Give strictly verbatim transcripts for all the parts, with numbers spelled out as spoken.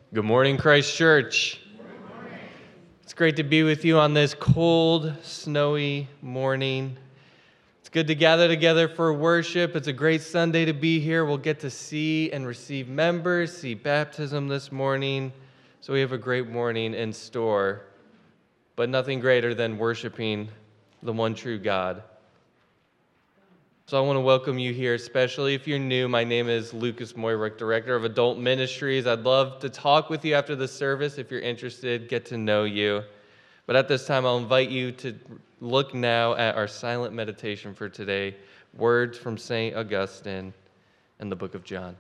Good morning, Christ Church. It's great to be with you on this cold, snowy morning. It's good to gather together for worship. It's a great Sunday to be here. We'll get to see and receive members, see baptism this morning. So we have a great morning in store, but nothing greater than worshiping the one true God. So I want to welcome you here, especially if you're new. My name is Lucas Moyrick, Director of Adult Ministries. I'd love to talk with you after the service if you're interested, get to know you. But at this time, I'll invite you to look now at our silent meditation for today, words from Saint Augustine in the book of John.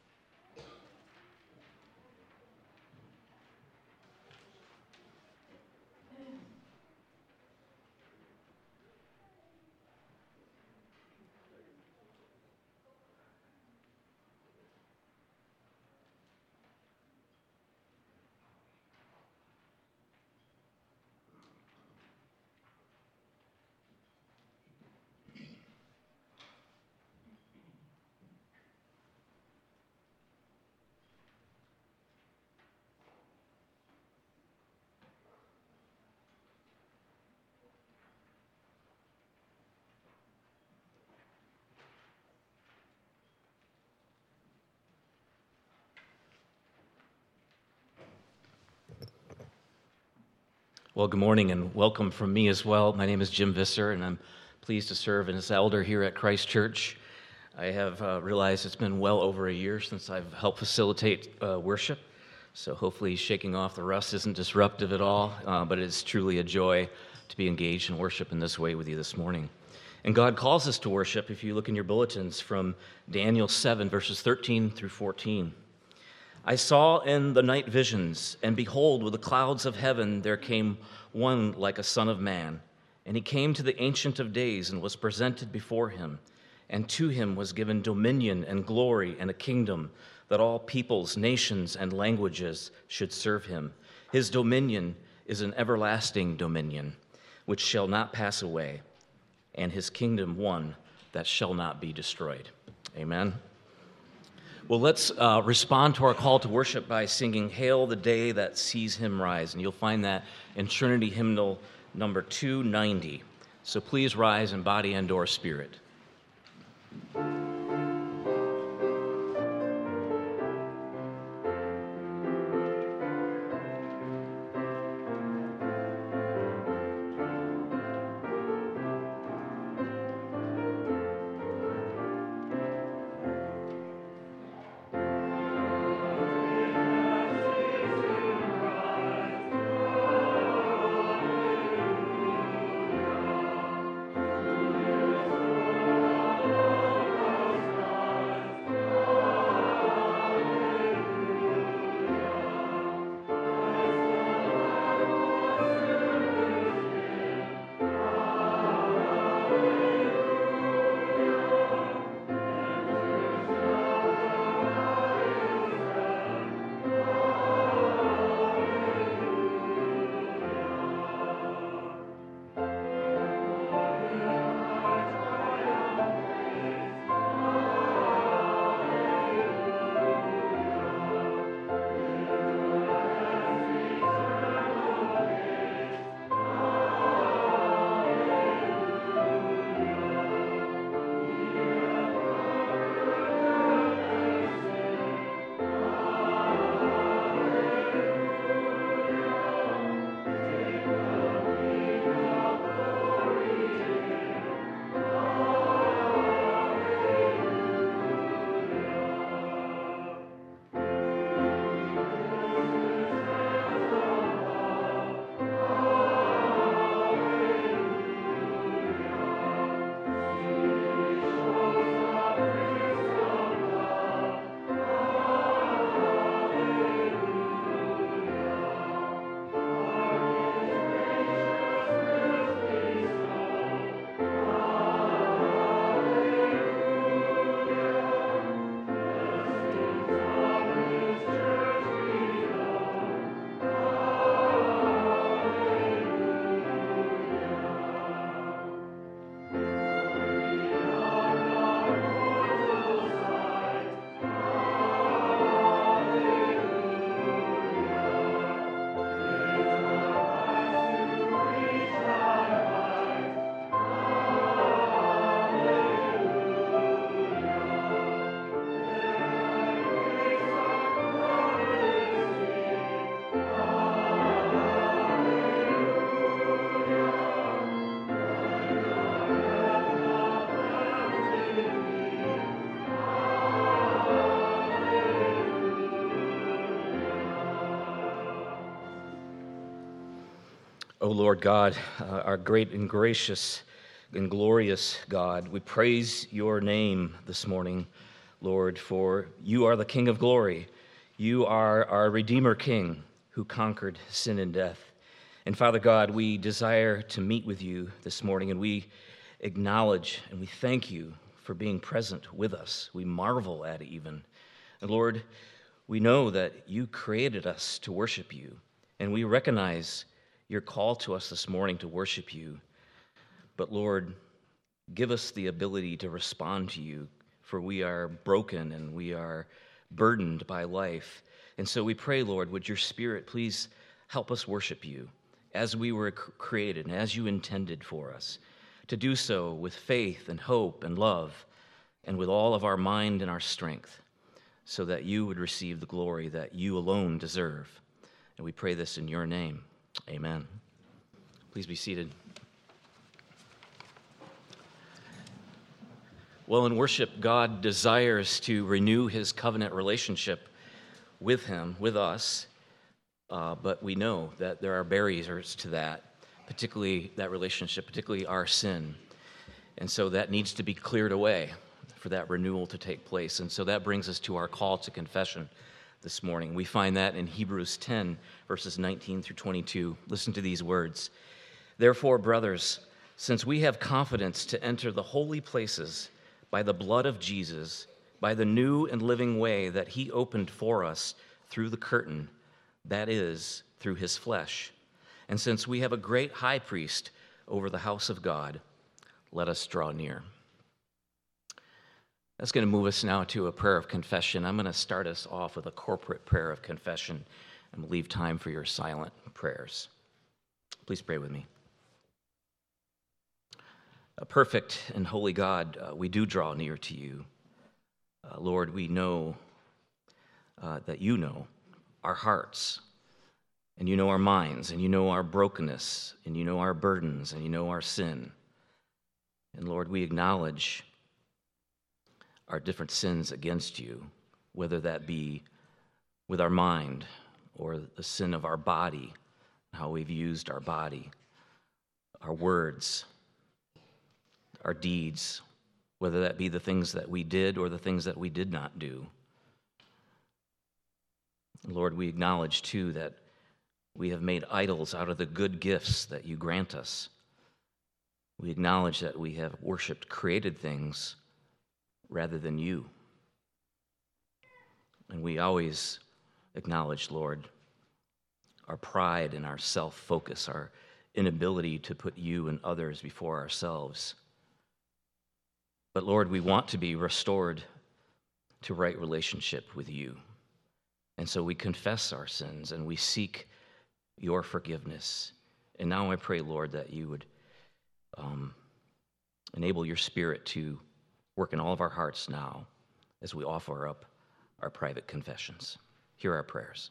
Well, good morning and welcome from me as well. My name is Jim Visser, and I'm pleased to serve as elder here at Christ Church. I have uh, realized it's been well over a year since I've helped facilitate uh, worship, so hopefully shaking off the rust isn't disruptive at all, uh, but it's truly a joy to be engaged in worship in this way with you this morning. And God calls us to worship, if you look in your bulletins, from Daniel seven, verses thirteen through fourteen. I saw in the night visions, and behold, with the clouds of heaven there came one like a son of man. And he came to the Ancient of Days and was presented before him. And to him was given dominion and glory and a kingdom, that all peoples, nations, and languages should serve him. His dominion is an everlasting dominion, which shall not pass away, and his kingdom one that shall not be destroyed. Amen. Well, let's uh, respond to our call to worship by singing Hail the Day That Sees Him Rise, and you'll find that in Trinity Hymnal number two ninety. So please rise in body and or spirit. O Lord God, uh, our great and gracious and glorious God, we praise your name this morning, Lord, for you are the King of glory. You are our Redeemer King who conquered sin and death. And Father God, we desire to meet with you this morning, and we acknowledge and we thank you for being present with us. We marvel at it even. And Lord, we know that you created us to worship you, and we recognize your call to us this morning to worship you. But Lord, give us the ability to respond to you, for we are broken and we are burdened by life. And so we pray, Lord, would your Spirit please help us worship you as we were created and as you intended for us, to do so with faith and hope and love and with all of our mind and our strength, so that you would receive the glory that you alone deserve. And we pray this in your name. Amen. Please be seated. Well, in worship, God desires to renew his covenant relationship with him, with us, uh, but we know that there are barriers to that, particularly that relationship, particularly our sin. And so that needs to be cleared away for that renewal to take place. And so that brings us to our call to confession this morning. We find that in Hebrews ten, verses nineteen through twenty-two. Listen to these words. Therefore, brothers, since we have confidence to enter the holy places by the blood of Jesus, by the new and living way that he opened for us through the curtain, that is, through his flesh. And since we have a great high priest over the house of God, let us draw near. That's going to move us now to a prayer of confession. I'm going to start us off with a corporate prayer of confession and leave time for your silent prayers. Please pray with me. A perfect and holy God, uh, we do draw near to you. Uh, Lord, we know uh, that you know our hearts, and you know our minds, and you know our brokenness, and you know our burdens, and you know our sin. And Lord, we acknowledge our different sins against you, whether that be with our mind or the sin of our body, how we've used our body, our words, our deeds, whether that be the things that we did or the things that we did not do. Lord, we acknowledge too that we have made idols out of the good gifts that you grant us. We acknowledge that we have worshiped created things rather than you. And we always acknowledge, Lord, our pride and our self-focus, our inability to put you and others before ourselves. But Lord, we want to be restored to right relationship with you. And so we confess our sins and we seek your forgiveness. And now I pray, Lord, that you would um, enable your Spirit to work in all of our hearts now as we offer up our private confessions. Hear our prayers.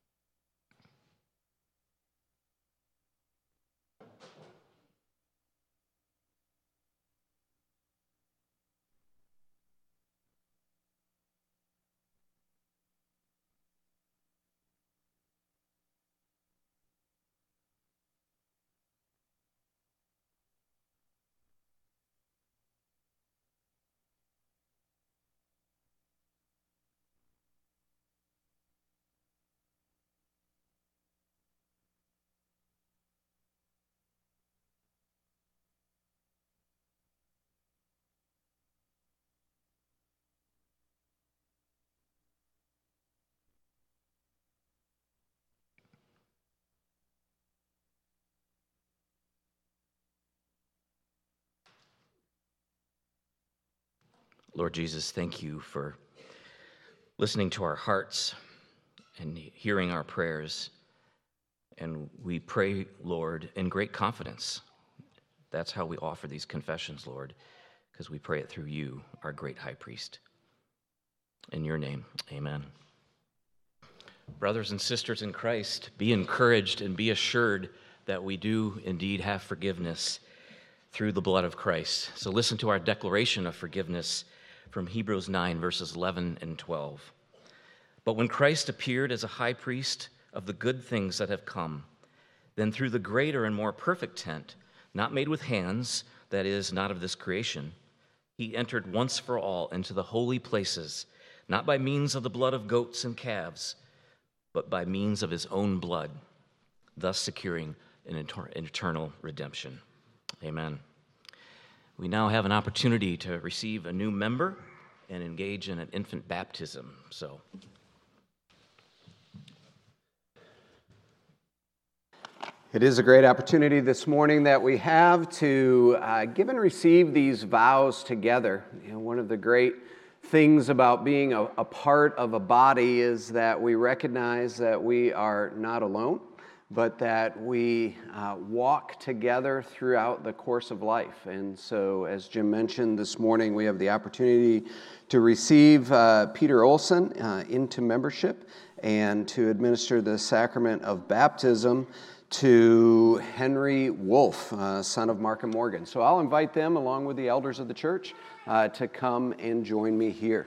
Lord Jesus, thank you for listening to our hearts and hearing our prayers. And we pray, Lord, in great confidence. That's how we offer these confessions, Lord, because we pray it through you, our great high priest. In your name, amen. Brothers and sisters in Christ, be encouraged and be assured that we do indeed have forgiveness through the blood of Christ. So listen to our declaration of forgiveness from Hebrews nine, verses eleven and twelve. But when Christ appeared as a high priest of the good things that have come, Then through the greater and more perfect tent, not made with hands, that is, not of this creation, he entered once for all into the holy places, not by means of the blood of goats and calves, but by means of his own blood, thus securing an eternal redemption. Amen. We now have an opportunity to receive a new member and engage in an infant baptism. So, it is a great opportunity this morning that we have to uh, give and receive these vows together. You know, one of the great things about being a, a part of a body is that we recognize that we are not alone, but that we uh, walk together throughout the course of life. And so, as Jim mentioned this morning, we have the opportunity to receive uh, Peter Olson uh, into membership and to administer the sacrament of baptism to Henry Wolf, uh, son of Mark and Morgan. So I'll invite them, along with the elders of the church, uh, to come and join me here.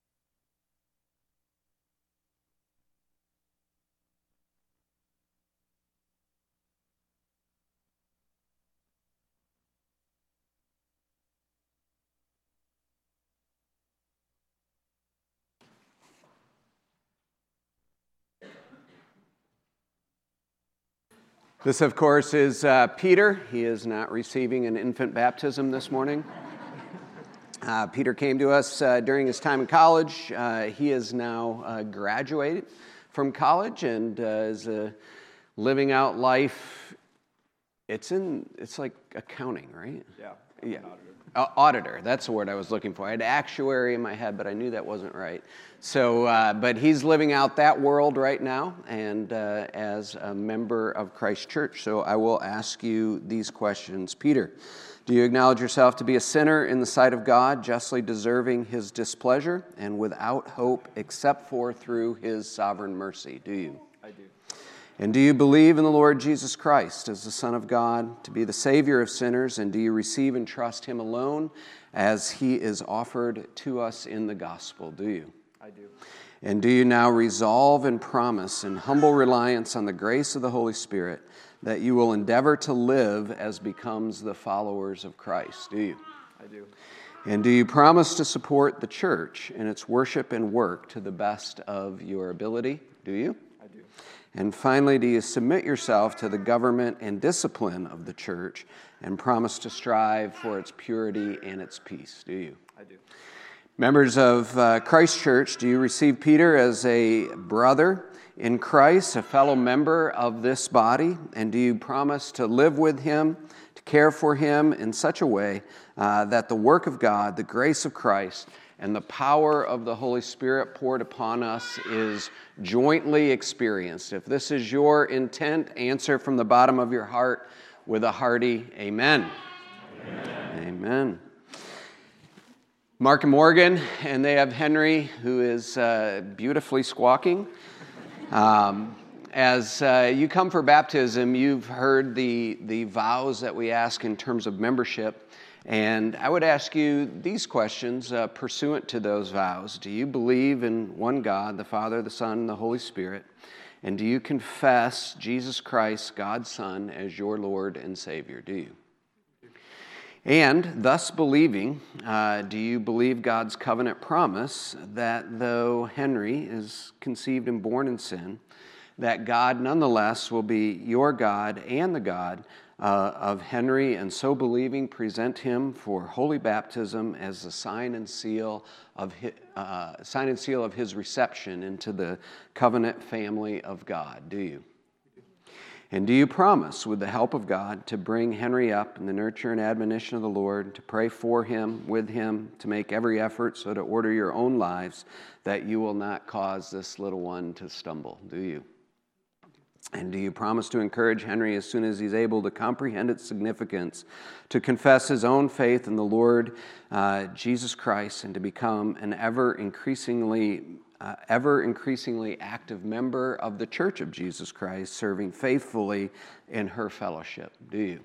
This, of course, is uh, Peter. He is not receiving an infant baptism this morning. Uh, Peter came to us uh, during his time in college. Uh, he is now uh, graduated from college and uh, is uh, living out life. It's in. It's like accounting, right? Yeah. Yeah. Uh, auditor, that's the word I was looking for. I had actuary in my head, but I knew that wasn't right. So, uh, but he's living out that world right now, and uh, as a member of Christ Church. So I will ask you these questions. Peter, do you acknowledge yourself to be a sinner in the sight of God, justly deserving his displeasure, and without hope except for through his sovereign mercy? Do you? I do. And do you believe in the Lord Jesus Christ as the Son of God, to be the Savior of sinners, and do you receive and trust him alone as he is offered to us in the gospel? Do you? I do. And do you now resolve and promise in humble reliance on the grace of the Holy Spirit that you will endeavor to live as becomes the followers of Christ? Do you? I do. And do you promise to support the church in its worship and work to the best of your ability? Do you? I do. And finally, do you submit yourself to the government and discipline of the church and promise to strive for its purity and its peace? Do you? I do. Members of uh, Christ Church, do you receive Peter as a brother in Christ, a fellow member of this body? And do you promise to live with him, to care for him in such a way uh, that the work of God, the grace of Christ, and the power of the Holy Spirit poured upon us is jointly experienced? If this is your intent, answer from the bottom of your heart with a hearty amen. Amen. Amen. Mark and Morgan, and they have Henry, who is uh, beautifully squawking. Um, as uh, you come for baptism, you've heard the, the vows that we ask in terms of membership. And I would ask you these questions uh, pursuant to those vows. Do you believe in one God, the Father, the Son, and the Holy Spirit? And do you confess Jesus Christ, God's Son, as your Lord and Savior? Do you? And thus believing, uh, do you believe God's covenant promise that though Henry is conceived and born in sin, that God nonetheless will be your God and the God Uh, of Henry, and so believing, present him for holy baptism as the sign and seal of his, uh, sign and seal of his reception into the covenant family of God? Do you? And do you promise, with the help of God, to bring Henry up in the nurture and admonition of the Lord, to pray for him, with him, to make every effort so to order your own lives, that you will not cause this little one to stumble? Do you? And do you promise to encourage Henry as soon as he's able to comprehend its significance, to confess his own faith in the Lord uh, Jesus Christ, and to become an ever increasingly, uh, ever increasingly active member of the Church of Jesus Christ, serving faithfully in her fellowship? Do you?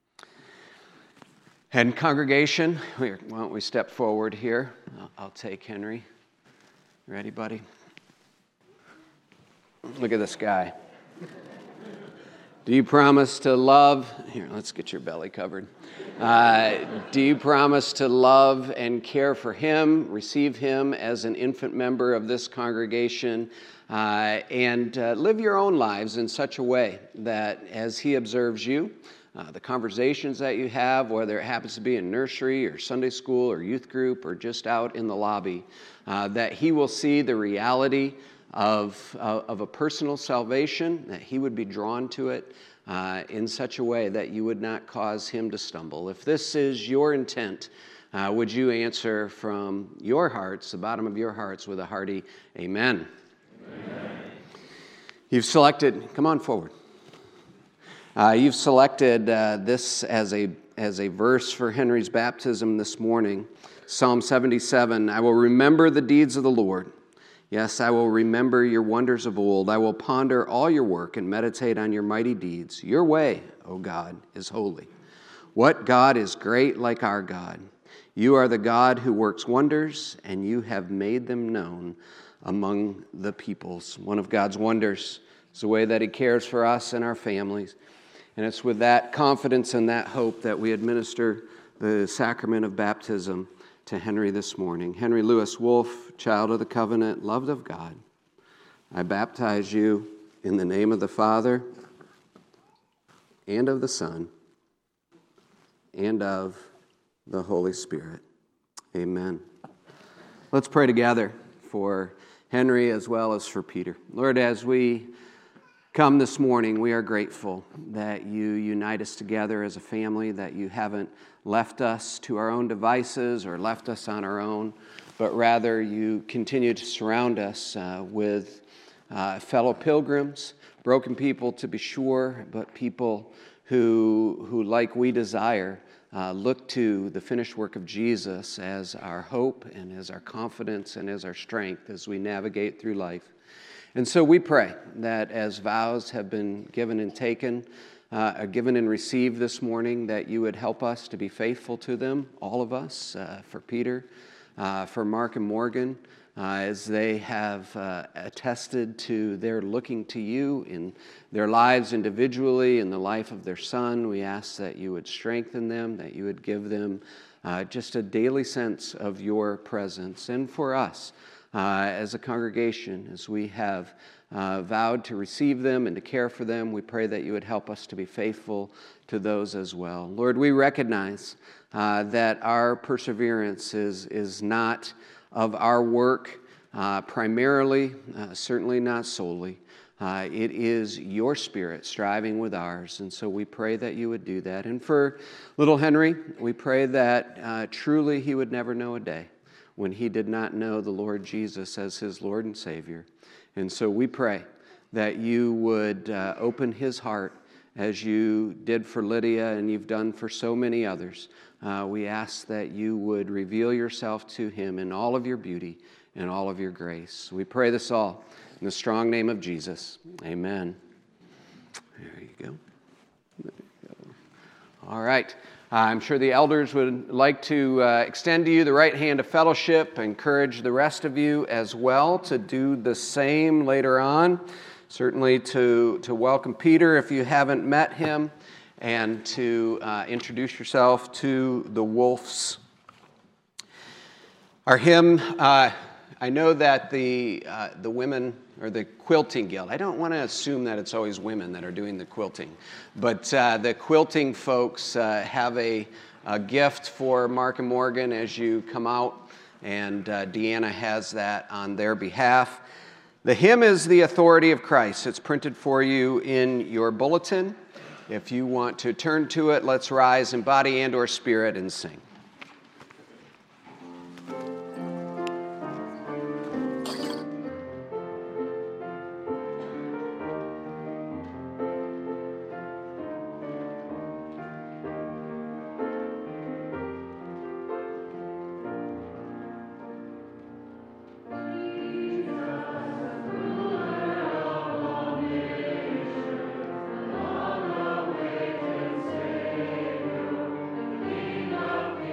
And congregation, why don't we step forward here? I'll, I'll take Henry. Ready, buddy? Look at this guy. Do you promise to love? Here, let's get your belly covered. Uh, do you promise to love and care for him, receive him as an infant member of this congregation, uh, and uh, live your own lives in such a way that as he observes you, uh, the conversations that you have, whether it happens to be in nursery or Sunday school or youth group or just out in the lobby, uh, that he will see the reality of, uh, of a personal salvation, that he would be drawn to it uh, in such a way that you would not cause him to stumble. If this is your intent, uh, would you answer from your hearts, the bottom of your hearts, with a hearty amen? Amen. You've selected, come on forward. Uh, you've selected uh, this as a, as a verse for Henry's baptism this morning, Psalm seventy-seven. I will remember the deeds of the Lord. Yes, I will remember your wonders of old. I will ponder all your work and meditate on your mighty deeds. Your way, O God, is holy. What God is great like our God? You are the God who works wonders, and you have made them known among the peoples. One of God's wonders is the way that he cares for us and our families. And it's with that confidence and that hope that we administer the sacrament of baptism to Henry this morning. Henry Louis Wolfe, child of the covenant, loved of God, I baptize you in the name of the Father and of the Son and of the Holy Spirit. Amen. Let's pray together for Henry as well as for Peter. Lord, as we come this morning, we are grateful that you unite us together as a family, that you haven't left us to our own devices or left us on our own, but rather you continue to surround us uh, with uh, fellow pilgrims, broken people to be sure, but people who, who like we desire, uh, look to the finished work of Jesus as our hope and as our confidence and as our strength as we navigate through life. And so we pray that as vows have been given and taken, uh, given and received this morning, that you would help us to be faithful to them, all of us, uh, for Peter, uh, for Mark and Morgan, uh, as they have uh, attested to their looking to you in their lives individually, in the life of their son. We ask that you would strengthen them, that you would give them uh, just a daily sense of your presence. And for us, Uh, as a congregation, as we have uh, vowed to receive them and to care for them, we pray that you would help us to be faithful to those as well. Lord, we recognize uh, that our perseverance is, is not of our work uh, primarily, uh, certainly not solely. Uh, it is your Spirit striving with ours, and so we pray that you would do that. And for little Henry, we pray that uh, truly he would never know a day when he did not know the Lord Jesus as his Lord and Savior. And so we pray that you would uh, open his heart as you did for Lydia and you've done for so many others. Uh, we ask that you would reveal yourself to him in all of your beauty and all of your grace. We pray this all in the strong name of Jesus. Amen. There you go. There you go. All right. I'm sure the elders would like to uh, extend to you the right hand of fellowship, encourage the rest of you as well to do the same later on. Certainly to, to welcome Peter if you haven't met him, and to uh, introduce yourself to the Wolfes. Our hymn, uh, I know that the, uh, the women, or the Quilting Guild, I don't want to assume that it's always women that are doing the quilting, but uh, the quilting folks uh, have a, a gift for Mark and Morgan as you come out, and uh, Deanna has that on their behalf. The hymn is The Authority of Christ. It's printed for you in your bulletin. If you want to turn to it, let's rise in body and or spirit and sing. King of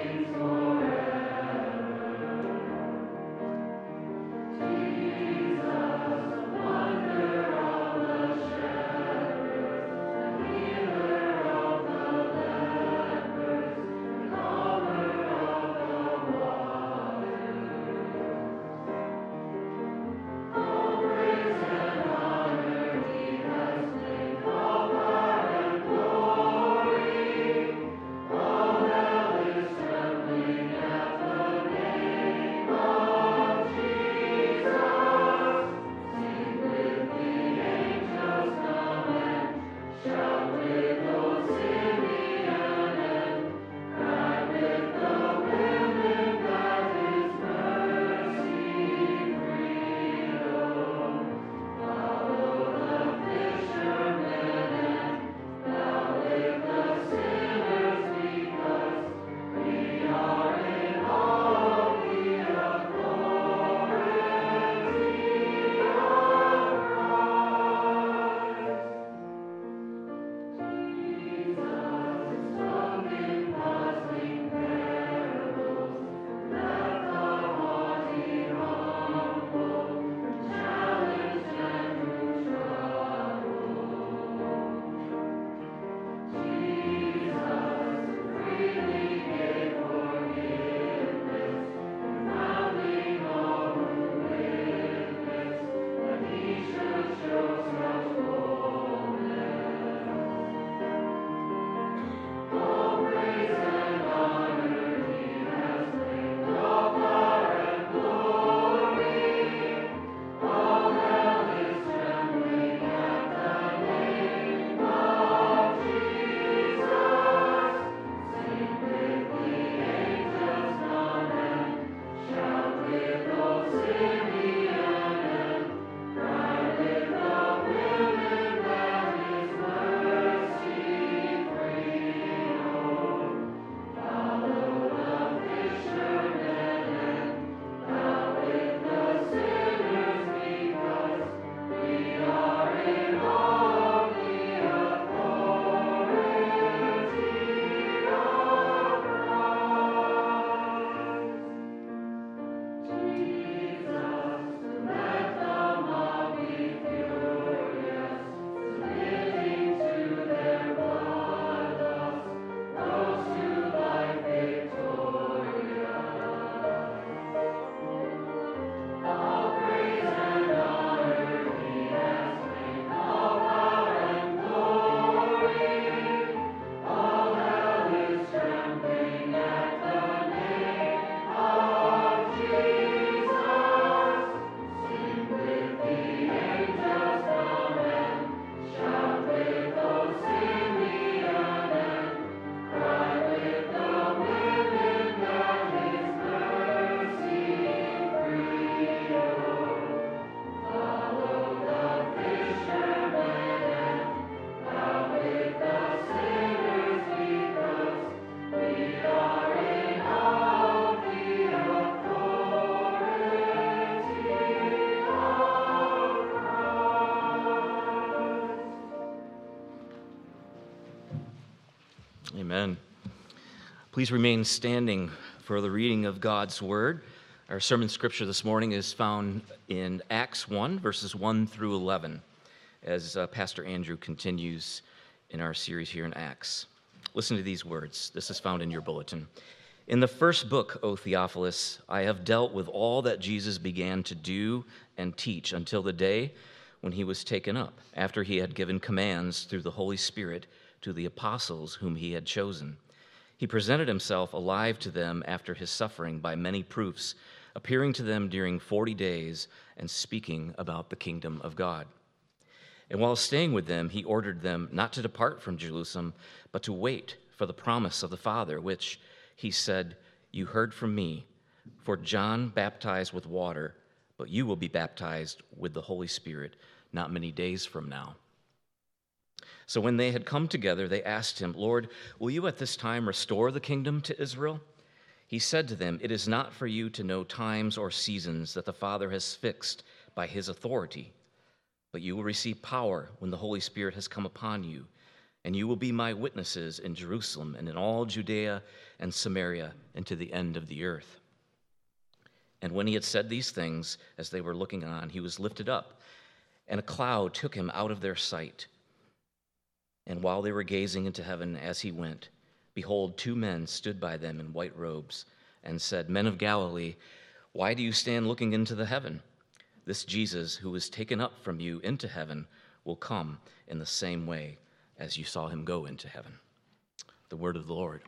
Amen. Please remain standing for the reading of God's word. Our sermon scripture this morning is found in Acts one, verses one through eleven, as uh, Pastor Andrew continues in our series here in Acts. Listen to these words. This is found in your bulletin. In the first book, O Theophilus, I have dealt with all that Jesus began to do and teach until the day when he was taken up, after he had given commands through the Holy Spirit to the apostles whom he had chosen. He presented himself alive to them after his suffering by many proofs, appearing to them during forty days and speaking about the kingdom of God. And while staying with them, he ordered them not to depart from Jerusalem, but to wait for the promise of the Father, which, he said, you heard from me, for John baptized with water, but you will be baptized with the Holy Spirit not many days from now. So when they had come together, they asked him, Lord, will you at this time restore the kingdom to Israel? He said to them, it is not for you to know times or seasons that the Father has fixed by his authority, but you will receive power when the Holy Spirit has come upon you, and you will be my witnesses in Jerusalem and in all Judea and Samaria and to the end of the earth. And when he had said these things, as they were looking on, he was lifted up, and a cloud took him out of their sight. And while they were gazing into heaven as he went, behold, two men stood by them in white robes and said, Men of Galilee, why do you stand looking into the heaven? This Jesus who was taken up from you into heaven will come in the same way as you saw him go into heaven. The word of the Lord.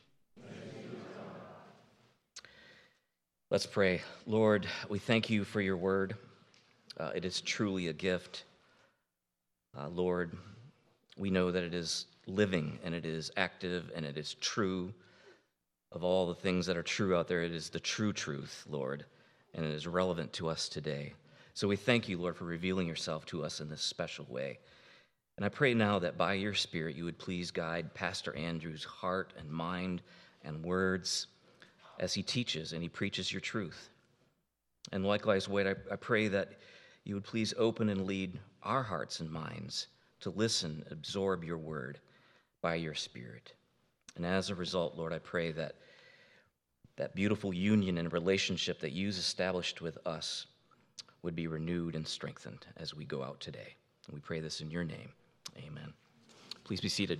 Let's pray. Lord, we thank you for your word. Uh, it is truly a gift. Uh, Lord, we know that it is living and it is active and it is true. Of all the things that are true out there, it is the true truth, Lord, and it is relevant to us today. So we thank you, Lord, for revealing yourself to us in this special way. And I pray now that by your Spirit you would please guide Pastor Andrew's heart and mind and words as he teaches and he preaches your truth. And likewise, Wade, I, I pray that you would please open and lead our hearts and minds to listen, absorb your word by your Spirit. And as a result, Lord, I pray that that beautiful union and relationship that you've established with us would be renewed and strengthened as we go out today. And we pray this in your name. Amen. Please be seated.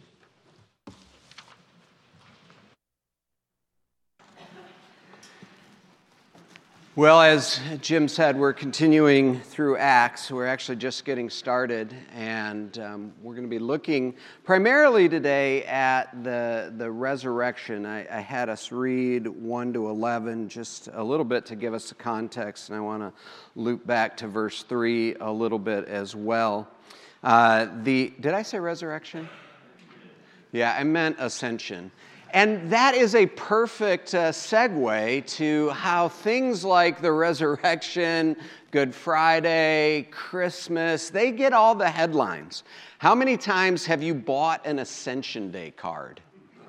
Well, as Jim said, we're continuing through Acts. We're actually just getting started, and um, we're going to be looking primarily today at the, the resurrection. I, I had us read one to eleven just a little bit to give us the context, and I want to loop back to verse three a little bit as well. Uh, the Did I say resurrection? Yeah, I meant ascension. And that is a perfect uh, segue to how things like the resurrection, Good Friday, Christmas, they get all the headlines. How many times have you bought an Ascension Day card?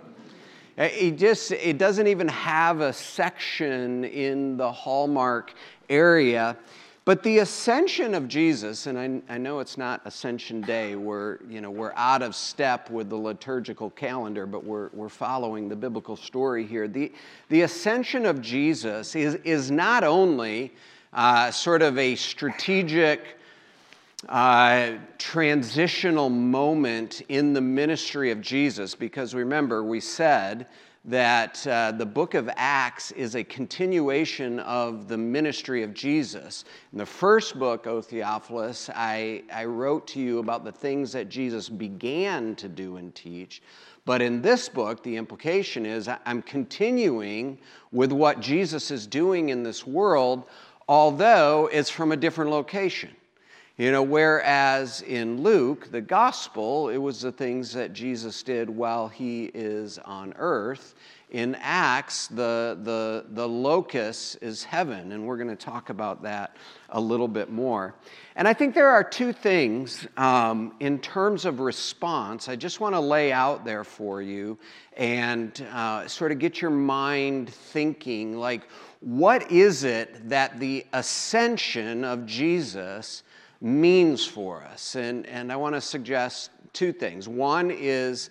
It just, it doesn't even have a section in the Hallmark area. But the ascension of Jesus, and I, I know it's not Ascension Day, we're, you know, we're out of step with the liturgical calendar, but we're, we're following the biblical story here. The, the ascension of Jesus is, is not only uh, sort of a strategic uh, transitional moment in the ministry of Jesus, because remember, we said that uh, the book of Acts is a continuation of the ministry of Jesus. In the first book, O Theophilus, I, I wrote to you about the things that Jesus began to do and teach. But in this book, the implication is I'm continuing with what Jesus is doing in this world, although it's from a different location. You know, whereas in Luke, the gospel, it was the things that Jesus did while he is on earth. In Acts, the, the, the locus is heaven, and we're going to talk about that a little bit more. And I think there are two things um, in terms of response I just want to lay out there for you and uh, sort of get your mind thinking, like, what is it that the ascension of Jesus means for us? And, and I want to suggest two things. One is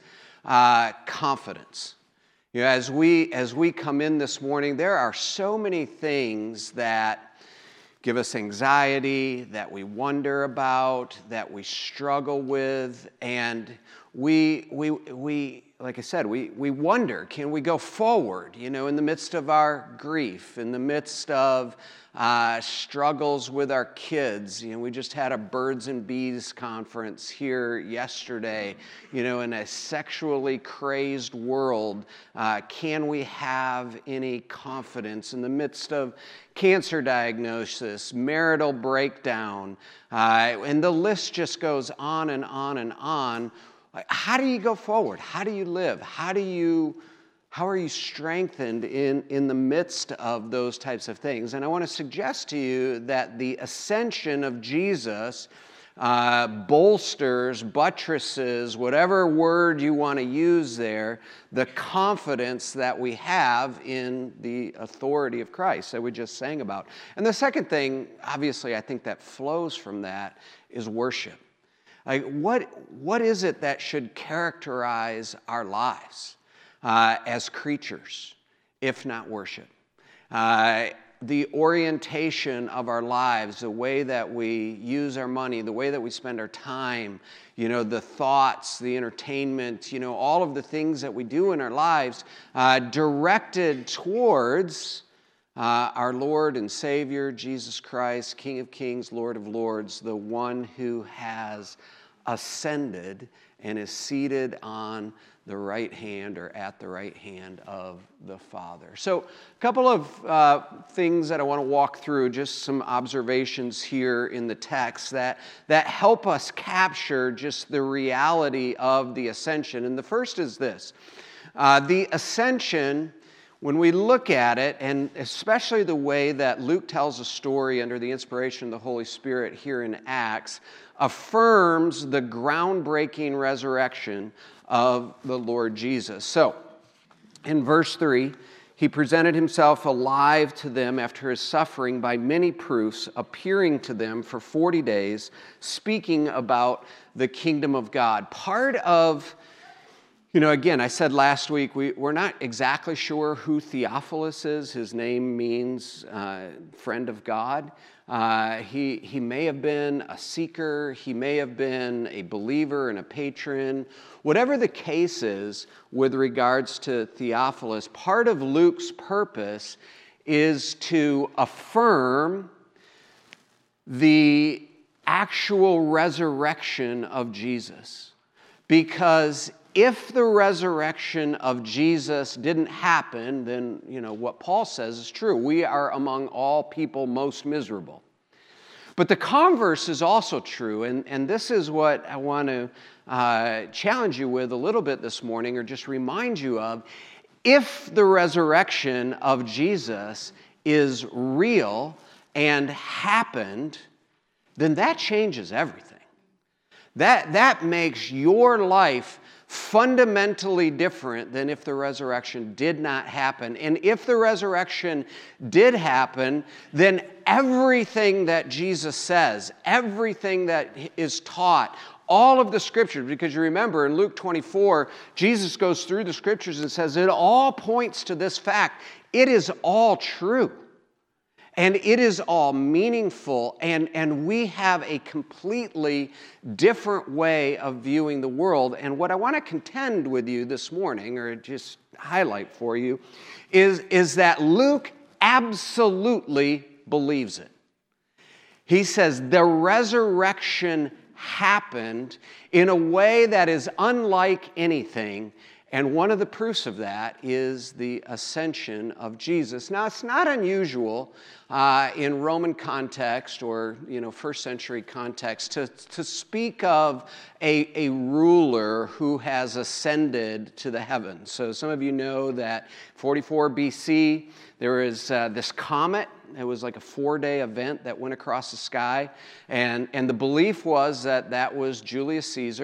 uh, confidence. You know, as we, as we come in this morning, there are so many things that give us anxiety, that we wonder about, that we struggle with, and we, we, we like I said, we, we wonder, can we go forward, you know, in the midst of our grief, in the midst of uh, struggles with our kids. You know, we just had a Birds and Bees conference here yesterday, you know, in a sexually crazed world. Uh, can we have any confidence in the midst of cancer diagnosis, marital breakdown, uh, and the list just goes on and on and on. How do you go forward? How do you live? How do you, how are you strengthened in, in the midst of those types of things? And I want to suggest to you that the ascension of Jesus uh, bolsters, buttresses, whatever word you want to use there, the confidence that we have in the authority of Christ that we just sang about. And the second thing, obviously, I think that flows from that is worship. Like, what, what is it that should characterize our lives uh, as creatures, if not worship? Uh, the orientation of our lives, the way that we use our money, the way that we spend our time, you know, the thoughts, the entertainment, you know, all of the things that we do in our lives uh, directed towards Uh, our Lord and Savior, Jesus Christ, King of Kings, Lord of Lords, the one who has ascended and is seated on the right hand or at the right hand of the Father. So a couple of uh, things that I want to walk through, just some observations here in the text that, that help us capture just the reality of the ascension. And the first is this. Uh, the ascension, when we look at it, and especially the way that Luke tells a story under the inspiration of the Holy Spirit here in Acts, affirms the groundbreaking resurrection of the Lord Jesus. So, in verse three, he presented himself alive to them after his suffering by many proofs, appearing to them for forty days, speaking about the kingdom of God. Part of You know, again, I said last week, we, we're not exactly sure who Theophilus is. His name means uh, friend of God. Uh, he, he may have been a seeker. He may have been a believer and a patron. Whatever the case is with regards to Theophilus, part of Luke's purpose is to affirm the actual resurrection of Jesus. Because if the resurrection of Jesus didn't happen, then, you know, what Paul says is true. We are among all people most miserable. But the converse is also true, and, and this is what I want to uh, challenge you with a little bit this morning, or just remind you of. If the resurrection of Jesus is real and happened, then that changes everything. That, that makes your life fundamentally different than if the resurrection did not happen. And if the resurrection did happen, then everything that Jesus says, everything that is taught, all of the scriptures, because you remember in Luke twenty-four, Jesus goes through the scriptures and says it all points to this fact. It is all true. And it is all meaningful, and, and we have a completely different way of viewing the world. And what I want to contend with you this morning, or just highlight for you, is, is that Luke absolutely believes it. He says the resurrection happened in a way that is unlike anything. And one of the proofs of that is the ascension of Jesus. Now, it's not unusual uh, in Roman context or, you know, first century context to, to speak of a, a ruler who has ascended to the heavens. So some of you know that forty-four B C, there is uh, this comet. It was like a four-day event that went across the sky. And, and the belief was that that was Julius Caesar.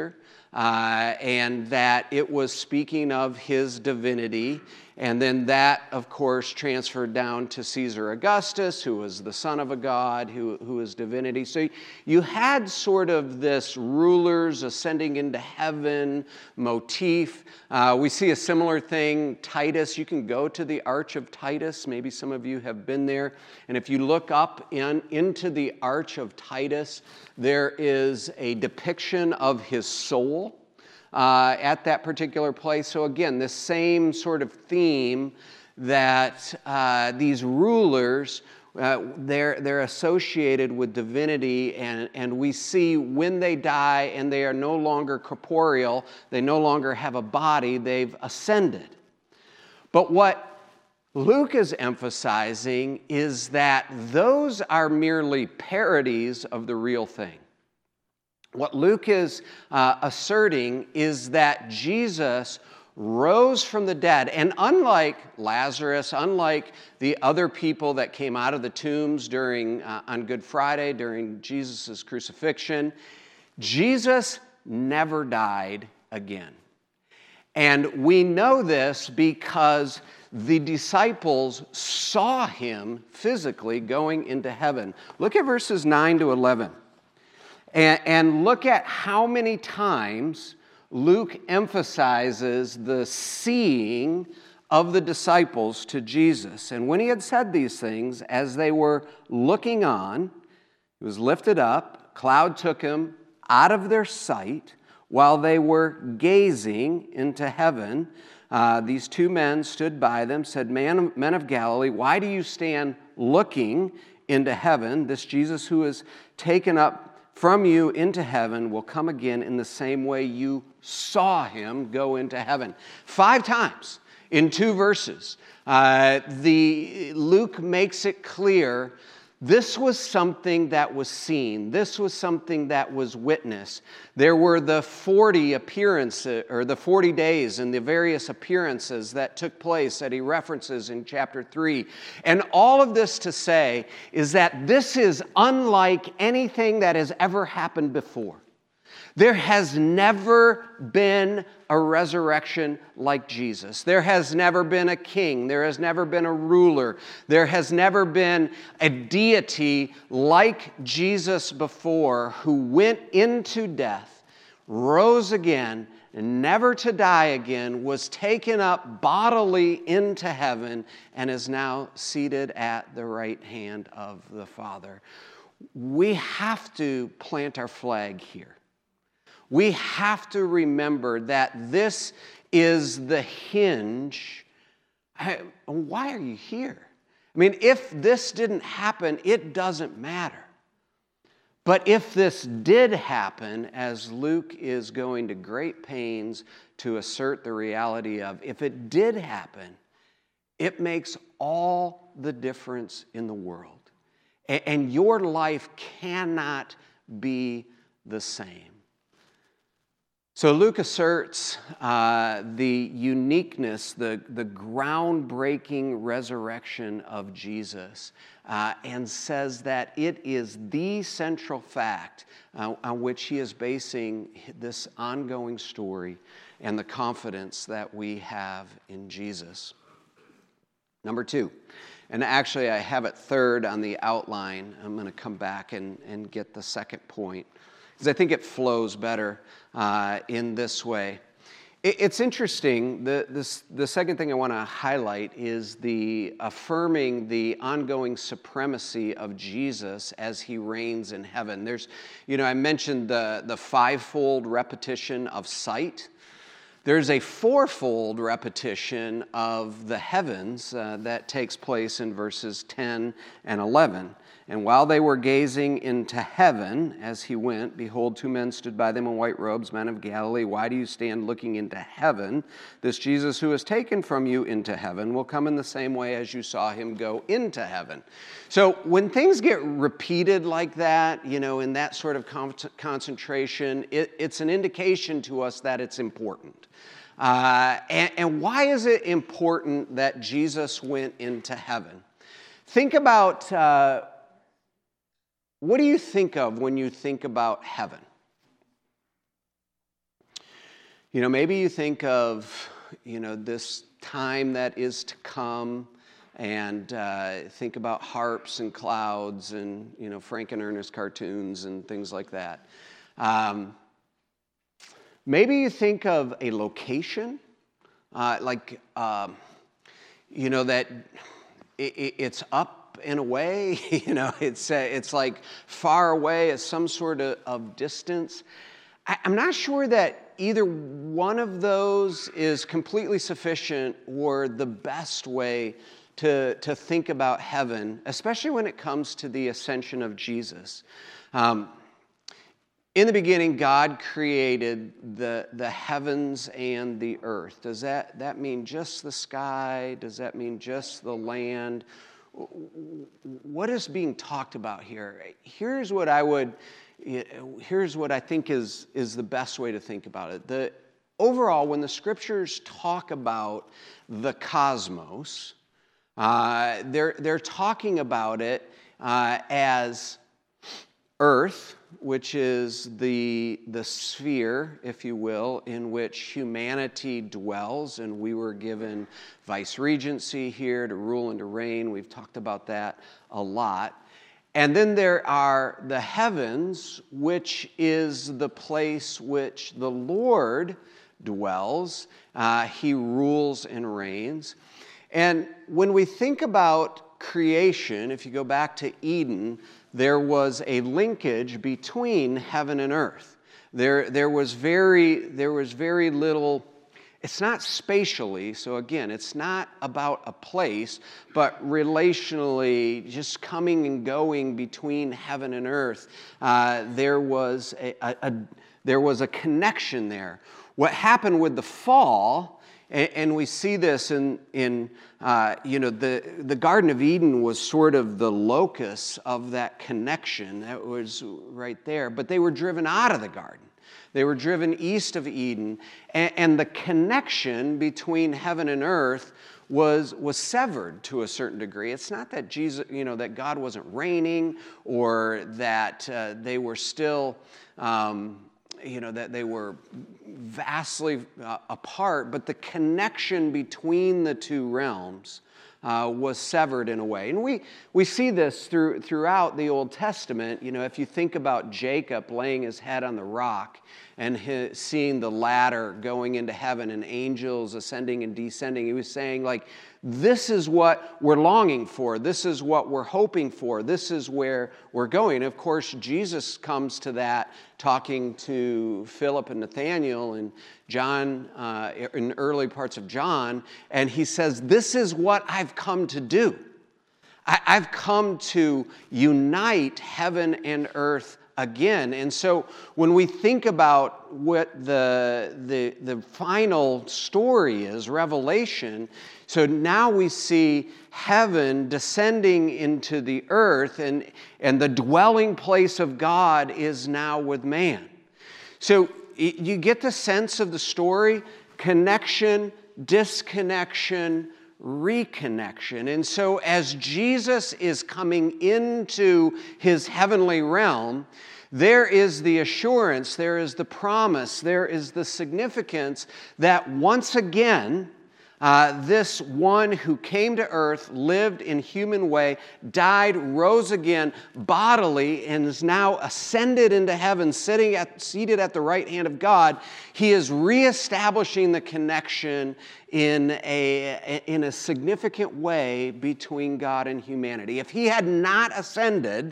uh, and that it was speaking of his divinity. And then that, of course, transferred down to Caesar Augustus, who was the son of a god, who, who is divinity. So you had sort of this rulers ascending into heaven motif. Uh, we see a similar thing, Titus. You can go to the Arch of Titus. Maybe some of you have been there. And if you look up in, into the Arch of Titus, there is a depiction of his soul. Uh, at that particular place. So again, this same sort of theme that uh, these rulers, uh, they're, they're associated with divinity, and, and we see when they die and they are no longer corporeal, they no longer have a body, they've ascended. But what Luke is emphasizing is that those are merely parodies of the real thing. What Luke is uh, asserting is that Jesus rose from the dead. And unlike Lazarus, unlike the other people that came out of the tombs during uh, on Good Friday, during Jesus' crucifixion, Jesus never died again. And we know this because the disciples saw him physically going into heaven. Look at verses nine to eleven. And, and look at how many times Luke emphasizes the seeing of the disciples to Jesus. And when he had said these things, as they were looking on, he was lifted up, a cloud took him out of their sight while they were gazing into heaven. Uh, these two men stood by them, said, Men, men of Galilee, why do you stand looking into heaven? This Jesus who is taken up from you into heaven will come again in the same way you saw him go into heaven. Five times in two verses, uh, the Luke makes it clear this was something that was seen. This was something that was witnessed. There were the forty appearances, or the forty days and the various appearances that took place that he references in chapter three. And all of this to say is that this is unlike anything that has ever happened before. There has never been a resurrection like Jesus. There has never been a king. There has never been a ruler. There has never been a deity like Jesus before who went into death, rose again, never to die again, was taken up bodily into heaven, and is now seated at the right hand of the Father. We have to plant our flag here. We have to remember that this is the hinge. Why are you here? I mean, if this didn't happen, it doesn't matter. But if this did happen, as Luke is going to great pains to assert the reality of, if it did happen, it makes all the difference in the world. And your life cannot be the same. So Luke asserts uh, the uniqueness, the, the groundbreaking resurrection of Jesus, uh, and says that it is the central fact uh, on which he is basing this ongoing story and the confidence that we have in Jesus. Number two, and actually I have it third on the outline. I'm going to come back and, and get the second point, because I think it flows better uh, in this way. It, it's interesting, the, this, the second thing I want to highlight is the affirming the ongoing supremacy of Jesus as he reigns in heaven. There's, you know, I mentioned the, the fivefold repetition of sight. There's a fourfold repetition of the heavens uh, that takes place in verses ten and eleven. And while they were gazing into heaven as he went, behold, two men stood by them in white robes, men of Galilee. Why do you stand looking into heaven? This Jesus who is taken from you into heaven will come in the same way as you saw him go into heaven. So when things get repeated like that, you know, in that sort of con- concentration, it, it's an indication to us that it's important. Uh, and, and why is it important that Jesus went into heaven? Think about... Uh, What do you think of when you think about heaven? You know, maybe you think of, you know, this time that is to come, and uh, think about harps and clouds and, you know, Frank and Ernest cartoons and things like that. Um, maybe you think of a location, uh, like, um, you know, that it, it, it's up and away, you know, it's, uh, it's like far away at some sort of, of distance. I, I'm not sure that either one of those is completely sufficient or the best way to, to think about heaven, especially when it comes to the ascension of Jesus. Um, in the beginning, God created the, the heavens and the earth. Does that, that mean just the sky? Does that mean just the land? What is being talked about here? Here's what I would, here's what I think is, is the best way to think about it. The, overall, when the scriptures talk about the cosmos, Uh, they're, they're talking about it uh, as earth, which is the, the sphere, if you will, in which humanity dwells, and we were given vice-regency here to rule and to reign. We've talked about that a lot. And then there are the heavens, which is the place which the Lord dwells. Uh, he rules and reigns. And when we think about creation, if you go back to Eden, there was a linkage between heaven and earth. There, there was very, there was very little, it's not spatially, so again, it's not about a place, but relationally, just coming and going between heaven and earth. Uh, there was a, a, a, there was a connection there. What happened with the fall, and we see this in, in uh, you know, the, the Garden of Eden was sort of the locus of that connection. That was right there. But they were driven out of the garden. They were driven east of Eden. And, and the connection between heaven and earth was, was severed to a certain degree. It's not that Jesus, you know, that God wasn't reigning or that uh, they were still... Um, you know, that they were vastly uh, apart, but the connection between the two realms uh, was severed in a way. And we, we see this through, throughout the Old Testament. You know, if you think about Jacob laying his head on the rock and his, seeing the ladder going into heaven and angels ascending and descending, he was saying, like, this is what we're longing for. This is what we're hoping for. This is where we're going. Of course, Jesus comes to that talking to Philip and Nathanael and John, uh, in early parts of John, and he says, this is what I've come to do. I, I've come to unite heaven and earth again. And so when we think about what the, the, the final story is, Revelation, so now we see heaven descending into the earth, and, and the dwelling place of God is now with man. So you get the sense of the story: connection, disconnection, reconnection. And so as Jesus is coming into his heavenly realm, there is the assurance, there is the promise, there is the significance that once again, Uh, this one who came to earth, lived in human way, died, rose again bodily, and is now ascended into heaven, sitting at, seated at the right hand of God. He is reestablishing the connection in a, in a significant way between God and humanity. If he had not ascended,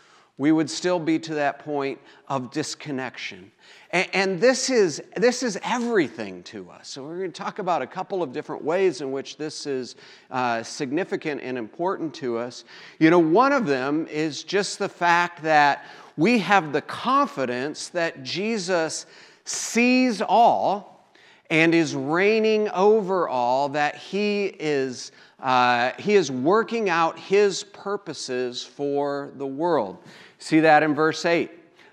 we would still be to that point of disconnection. And, and this is, this is everything to us. So we're going to talk about a couple of different ways in which this is uh, significant and important to us. You know, one of them is just the fact that we have the confidence that Jesus sees all and is reigning over all, that he is, uh, he is working out his purposes for the world. See that in verse eight.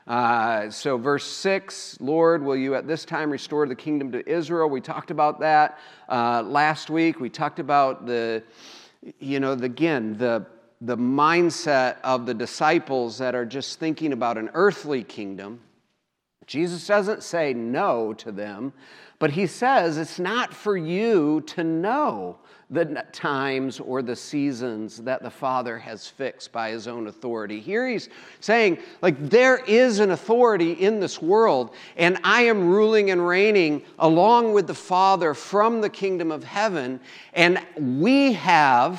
Uh, so verse six, Lord, will you at this time restore the kingdom to Israel? We talked about that uh, last week. We talked about the, you know, the, again, the, the mindset of the disciples that are just thinking about an earthly kingdom. Jesus doesn't say no to them, but he says it's not for you to know the times or the seasons that the Father has fixed by his own authority. Here he's saying, like, there is an authority in this world, and I am ruling and reigning along with the Father from the kingdom of heaven, and we have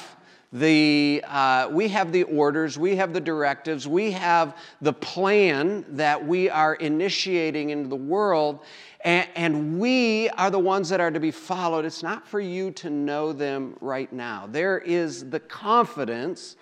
The, uh, we have the orders, we have the directives, we have the plan that we are initiating into the world, and, and we are the ones that are to be followed. It's not for you to know them right now. There is the confidence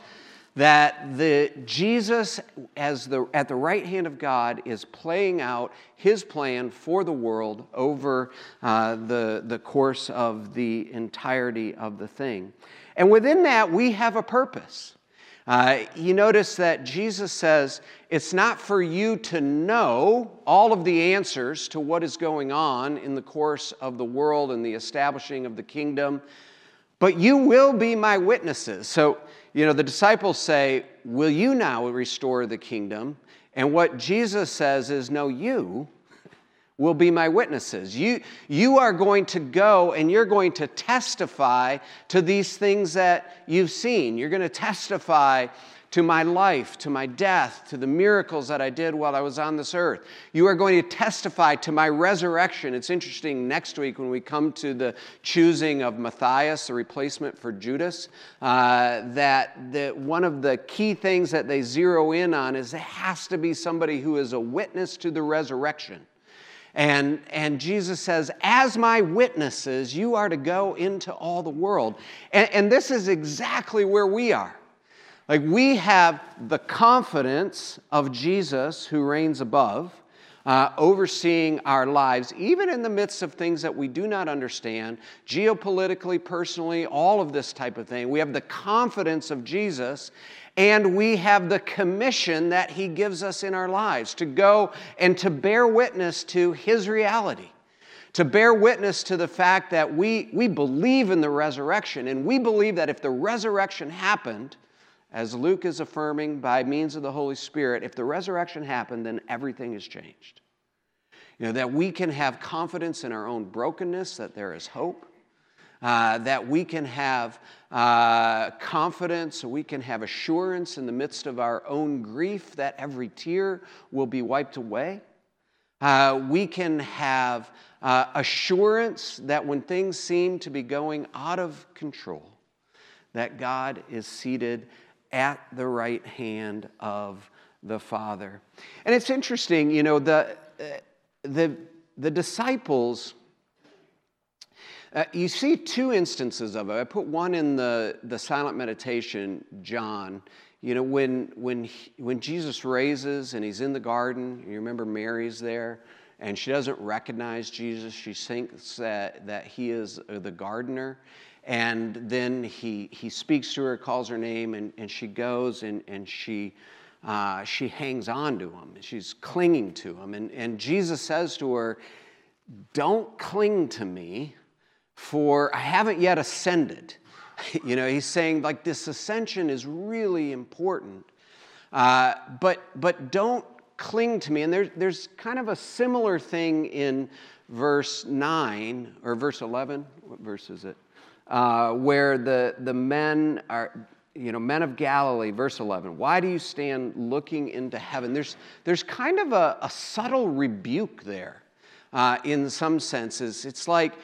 that the Jesus, as the, at the right hand of God, is playing out his plan for the world over uh, the, the course of the entirety of the thing. And within that, we have a purpose. Uh, you notice that Jesus says, it's not for you to know all of the answers to what is going on in the course of the world and the establishing of the kingdom, but you will be my witnesses. So, you know, the disciples say, will you now restore the kingdom? And what Jesus says is, no, you will be my witnesses. You, you are going to go and you're going to testify to these things that you've seen. You're going to testify to my life, to my death, to the miracles that I did while I was on this earth. You are going to testify to my resurrection. It's interesting, next week when we come to the choosing of Matthias, the replacement for Judas, uh, that the, one of the key things that they zero in on is there has to be somebody who is a witness to the resurrection. And, and Jesus says, as my witnesses, you are to go into all the world. And, and this is exactly where we are. Like, we have the confidence of Jesus who reigns above, uh, overseeing our lives, even in the midst of things that we do not understand, geopolitically, personally, all of this type of thing. We have the confidence of Jesus, and we have the commission that he gives us in our lives to go and to bear witness to his reality, to bear witness to the fact that we, we believe in the resurrection, and we believe that if the resurrection happened, as Luke is affirming by means of the Holy Spirit, if the resurrection happened, then everything has changed. You know, that we can have confidence in our own brokenness, that there is hope. Uh, that we can have uh, confidence, we can have assurance in the midst of our own grief that every tear will be wiped away. Uh, we can have uh, assurance that when things seem to be going out of control, that God is seated at the right hand of the Father. And it's interesting, you know, the, uh, the, the disciples... Uh, you see two instances of it. I put one in the, the silent meditation, John. You know, when, when, he, when Jesus raises and he's in the garden, you remember Mary's there, and she doesn't recognize Jesus. She thinks that, that he is the gardener. And then he, he speaks to her, calls her name, and, and she goes and, and she, uh, she hangs on to him. She's clinging to him. And, and Jesus says to her, don't cling to me, for I haven't yet ascended. You know, he's saying, like, this ascension is really important. Uh, but, but don't cling to me. And there, there's kind of a similar thing in verse nine, or verse eleven. What verse is it? Uh, where the, the men are, you know, men of Galilee, verse eleven. Why do you stand looking into heaven? There's, there's kind of a, a subtle rebuke there uh, in some senses. It's like,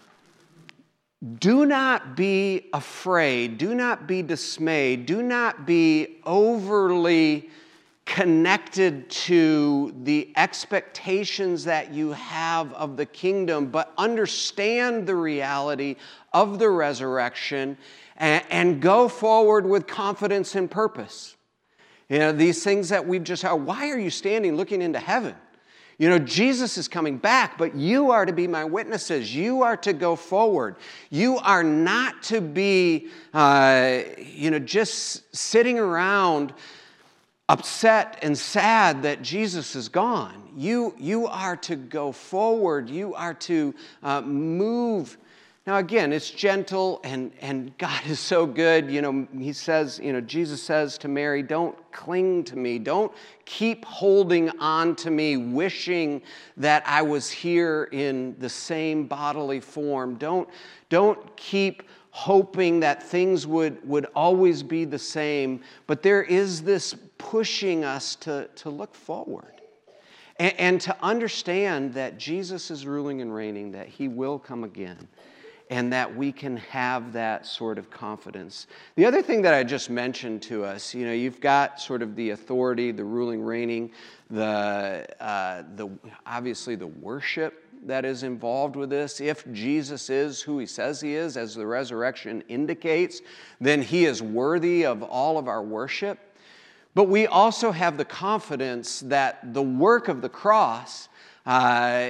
do not be afraid, do not be dismayed, do not be overly connected to the expectations that you have of the kingdom, but understand the reality of the resurrection and, and go forward with confidence and purpose. You know, these things that we've just heard, why are you standing looking into heaven? You know, Jesus is coming back, but you are to be my witnesses. You are to go forward. You are not to be, uh, you know, just sitting around upset and sad that Jesus is gone. You, you are to go forward. You are to uh, move Now, again, it's gentle, and, and God is so good. You know, he says, you know, Jesus says to Mary, don't cling to me. Don't keep holding on to me, wishing that I was here in the same bodily form. Don't, don't keep hoping that things would, would always be the same. But there is this pushing us to, to look forward and, and to understand that Jesus is ruling and reigning, that he will come again, and that we can have that sort of confidence. The other thing that I just mentioned to us, you know, you've got sort of the authority, the ruling, reigning, the, uh, the obviously the worship that is involved with this. If Jesus is who he says he is, as the resurrection indicates, then he is worthy of all of our worship. But we also have the confidence that the work of the cross uh,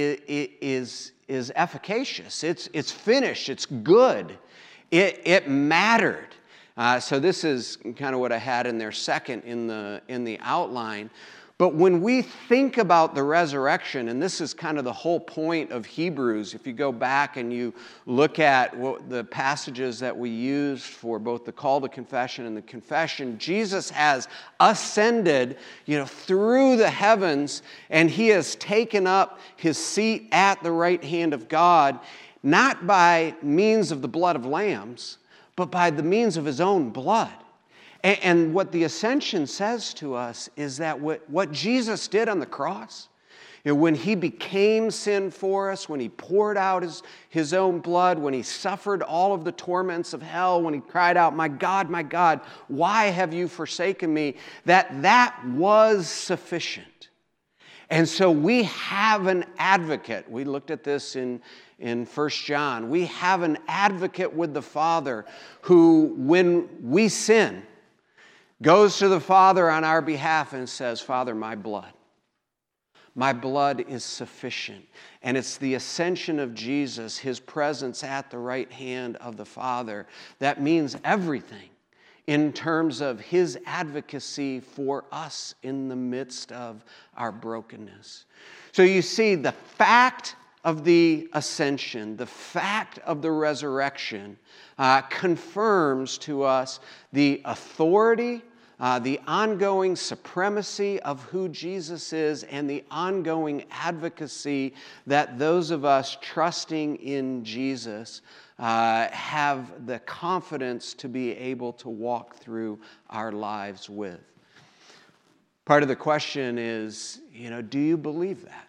is, is efficacious. It's, it's finished. It's good. It, it mattered. Uh, so this is kind of what I had in there second in the, in the outline. But when we think about the resurrection, and this is kind of the whole point of Hebrews, if you go back and you look at what the passages that we used for both the call to confession and the confession, Jesus has ascended, you know, through the heavens, and he has taken up his seat at the right hand of God, not by means of the blood of lambs, but by the means of his own blood. And what the ascension says to us is that what, what Jesus did on the cross, you know, when he became sin for us, when he poured out his, his own blood, when he suffered all of the torments of hell, when he cried out, "My God, my God, why have you forsaken me?" that that was sufficient. And so we have an advocate. We looked at this in, in First John. We have an advocate with the Father who, when we sin, goes to the Father on our behalf and says, "Father, my blood, my blood is sufficient." And it's the ascension of Jesus, his presence at the right hand of the Father, that means everything in terms of his advocacy for us in the midst of our brokenness. So you see, the fact of the ascension, the fact of the resurrection, uh, confirms to us the authority, Uh, the ongoing supremacy of who Jesus is, and the ongoing advocacy that those of us trusting in Jesus uh, have the confidence to be able to walk through our lives with. Part of the question is, you know, do you believe that?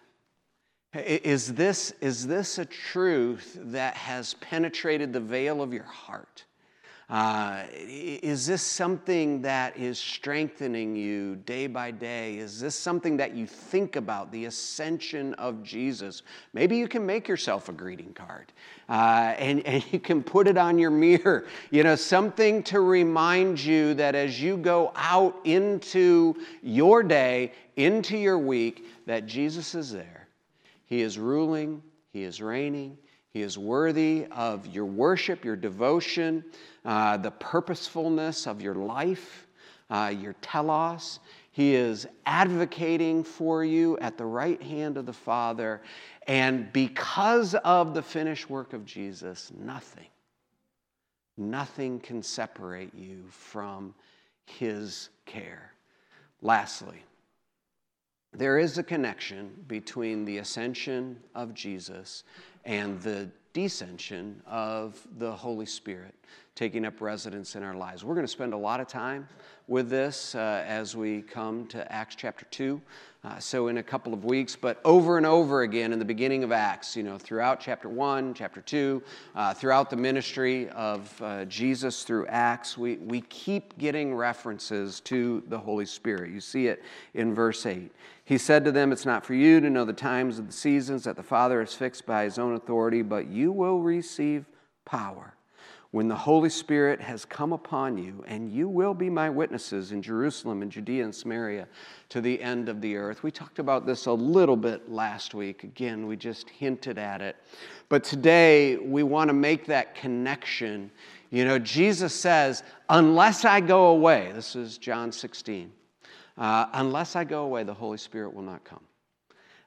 Is this, is this a truth that has penetrated the veil of your heart? Uh, is this something that is strengthening you day by day? Is this something that you think about, the ascension of Jesus? Maybe you can make yourself a greeting card, uh, and, and you can put it on your mirror. You know, something to remind you that as you go out into your day, into your week, that Jesus is there. He is ruling. He is reigning. He is worthy of your worship, your devotion, uh, the purposefulness of your life, uh, your telos. He is advocating for you at the right hand of the Father. And because of the finished work of Jesus, nothing, nothing can separate you from his care. Lastly, there is a connection between the ascension of Jesus and the descension of the Holy Spirit taking up residence in our lives. We're going to spend a lot of time with this uh, as we come to Acts chapter two. Uh, so in a couple of weeks, but over and over again in the beginning of Acts, you know, throughout chapter one, chapter two, uh, throughout the ministry of uh, Jesus through Acts, we, we keep getting references to the Holy Spirit. You see it in verse eight. He said to them, "It's not for you to know the times of the seasons that the Father has fixed by his own authority, but you will receive power when the Holy Spirit has come upon you, and you will be my witnesses in Jerusalem and Judea and Samaria to the end of the earth." We talked about this a little bit last week. Again, we just hinted at it. But today, we want to make that connection. You know, Jesus says, "Unless I go away," this is John sixteen, uh, "unless I go away, the Holy Spirit will not come."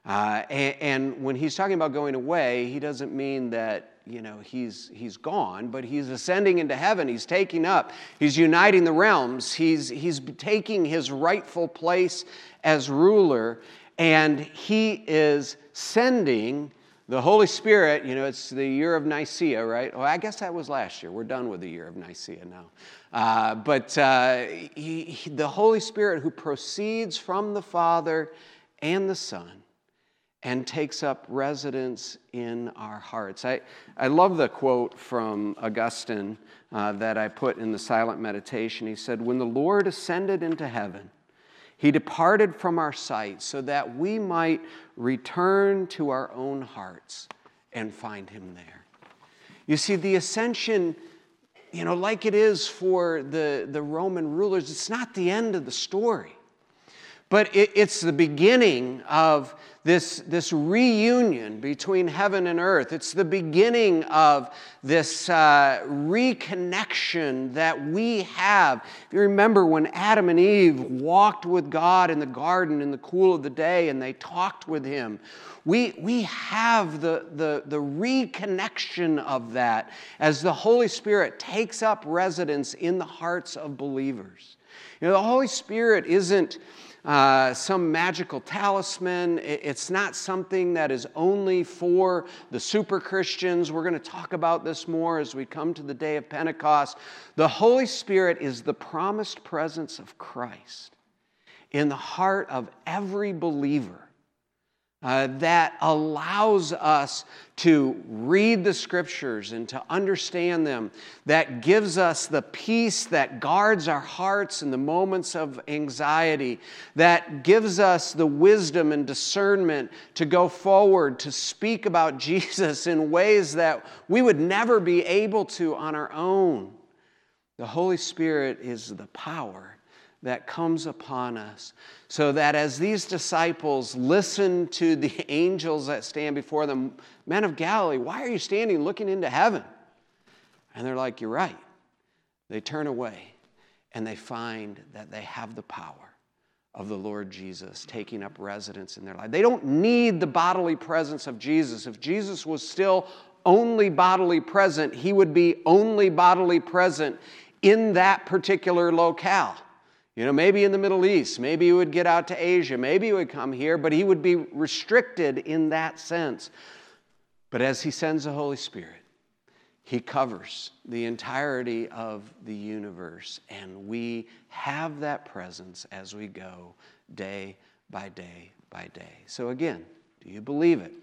Uh, and, and when he's talking about going away, he doesn't mean that, you know, he's, he's gone, but he's ascending into heaven. He's taking up. He's uniting the realms. He's, he's taking his rightful place as ruler, and he is sending the Holy Spirit. You know, it's the year of Nicaea, right? Oh, I guess that was last year. We're done with the year of Nicaea now. Uh, but uh, he, he, the Holy Spirit who proceeds from the Father and the Son and takes up residence in our hearts. I, I love the quote from Augustine uh, that I put in the silent meditation. He said, "When the Lord ascended into heaven, he departed from our sight so that we might return to our own hearts and find him there." You see, the ascension, you know, like it is for the, the Roman rulers, it's not the end of the story. But it, it's the beginning of this, this reunion between heaven and earth. It's the beginning of this uh, reconnection that we have. If you remember when Adam and Eve walked with God in the garden in the cool of the day and they talked with him, we, we have the, the, the reconnection of that as the Holy Spirit takes up residence in the hearts of believers. You know, the Holy Spirit isn't Uh, some magical talisman. It's not something that is only for the super Christians. We're going to talk about this more as we come to the day of Pentecost. The Holy Spirit is the promised presence of Christ in the heart of every believer. Uh, that allows us to read the Scriptures and to understand them, that gives us the peace that guards our hearts in the moments of anxiety, that gives us the wisdom and discernment to go forward, to speak about Jesus in ways that we would never be able to on our own. The Holy Spirit is the power that comes upon us, so that as these disciples listen to the angels that stand before them, "Men of Galilee, why are you standing looking into heaven?" And they're like, "You're right." They turn away and they find that they have the power of the Lord Jesus taking up residence in their life. They don't need the bodily presence of Jesus. If Jesus was still only bodily present, he would be only bodily present in that particular locale. You know, maybe in the Middle East, maybe he would get out to Asia, maybe he would come here, but he would be restricted in that sense. But as he sends the Holy Spirit, he covers the entirety of the universe, and we have that presence as we go day by day by day. So again, do you believe it?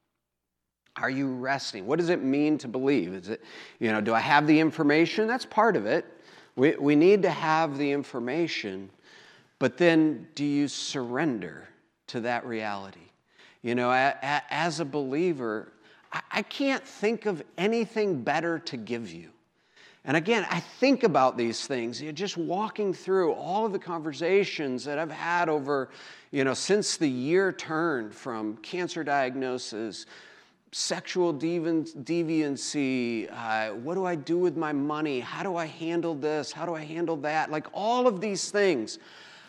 Are you resting? What does it mean to believe? Is it, you know, do I have the information? That's part of it. We, we need to have the information, but then do you surrender to that reality? You know, a, a, as a believer, I, I can't think of anything better to give you. And again, I think about these things, you know, just walking through all of the conversations that I've had over, you know, since the year turned from cancer diagnosis, sexual deviancy, uh, what do I do with my money? How do I handle this? How do I handle that? Like all of these things.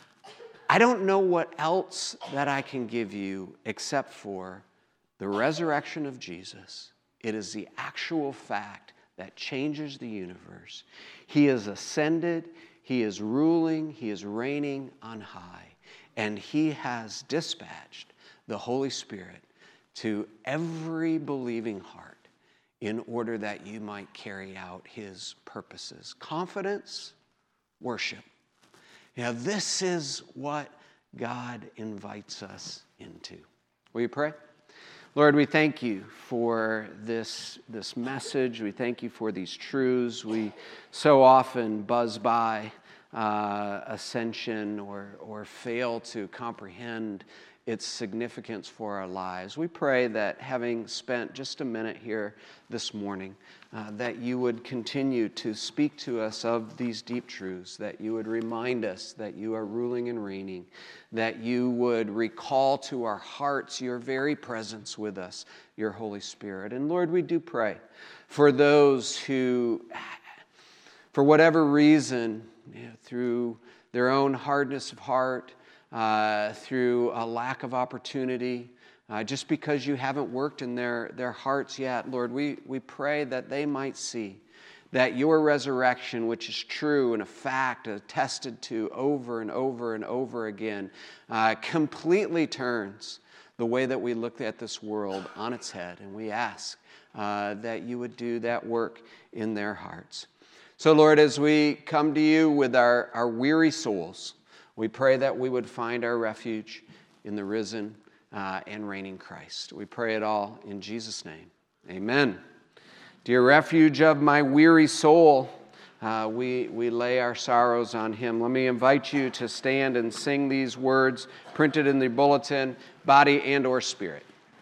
I don't know what else that I can give you except for the resurrection of Jesus. It is the actual fact that changes the universe. He is ascended, he is ruling, he is reigning on high, and he has dispatched the Holy Spirit to every believing heart in order that you might carry out his purposes. Confidence, worship. Now, this is what God invites us into. Will you pray? Lord, we thank you for this, this message. We thank you for these truths. We so often buzz by uh, ascension or, or fail to comprehend its significance for our lives. We pray that having spent just a minute here this morning, uh, that you would continue to speak to us of these deep truths, that you would remind us that you are ruling and reigning, that you would recall to our hearts your very presence with us, your Holy Spirit. And Lord, we do pray for those who, for whatever reason, you know, through their own hardness of heart, uh, through a lack of opportunity, uh, just because you haven't worked in their, their hearts yet. Lord, we, we pray that they might see that your resurrection, which is true and a fact, attested to over and over and over again, uh, completely turns the way that we look at this world on its head. And we ask uh, that you would do that work in their hearts. So, Lord, as we come to you with our, our weary souls, we pray that we would find our refuge in the risen uh, and reigning Christ. We pray it all in Jesus' name. Amen. Dear refuge of my weary soul, uh, we, we lay our sorrows on him. Let me invite you to stand and sing these words printed in the bulletin, body and or spirit.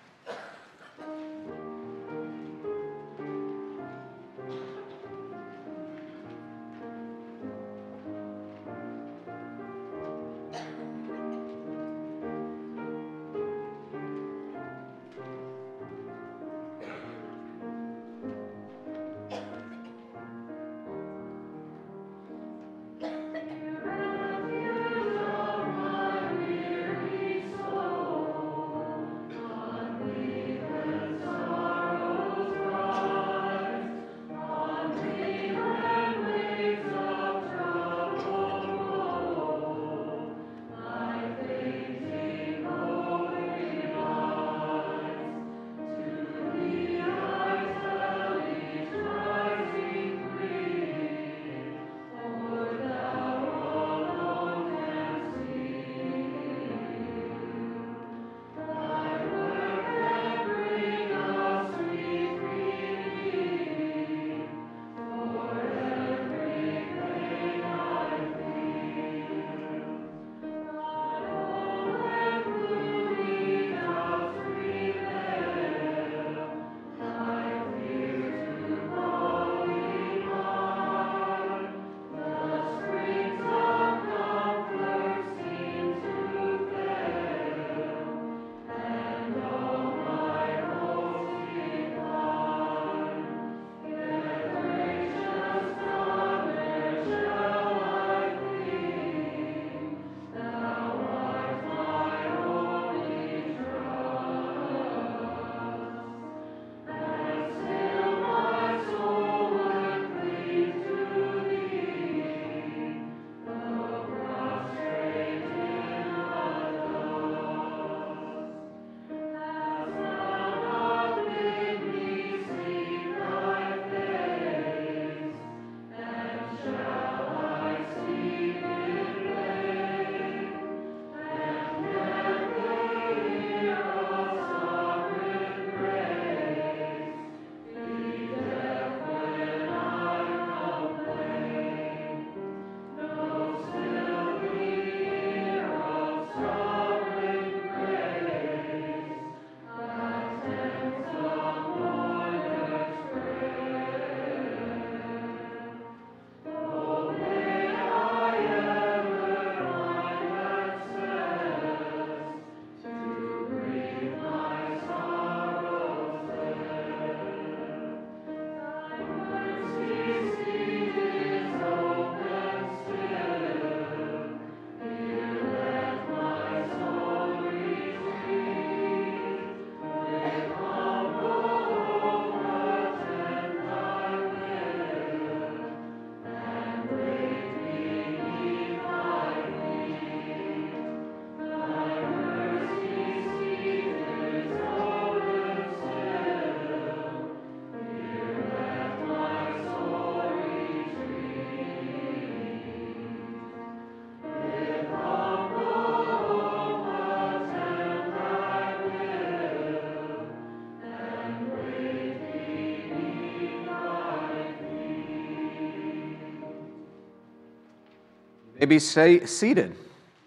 may be seated.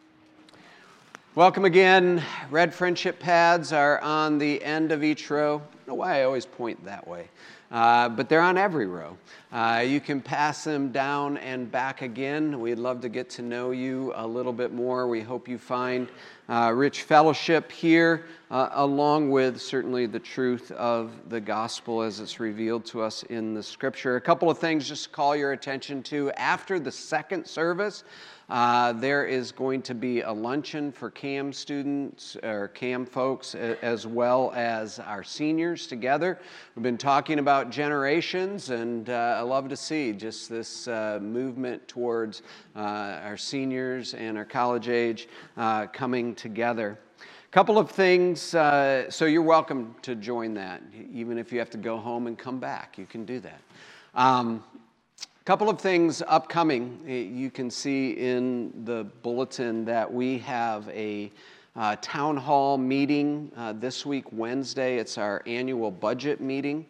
Welcome again. Red friendship pads are on the end of each row. I don't know why I always point that way, uh, but they're on every row. Uh, you can pass them down and back again. We'd love to get to know you a little bit more. We hope you find uh, rich fellowship here, uh, along with certainly the truth of the gospel as it's revealed to us in the scripture. A couple of things just to call your attention to. After the second service, Uh, there is going to be a luncheon for C A M students, or C A M folks, as well as our seniors together. We've been talking about generations, and uh, I love to see just this uh, movement towards uh, our seniors and our college age uh, coming together. A couple of things, uh, so you're welcome to join that. Even if you have to go home and come back, you can do that. Um, Couple of things upcoming. You can see in the bulletin that we have a uh, town hall meeting uh, this week, Wednesday. It's our annual budget meeting.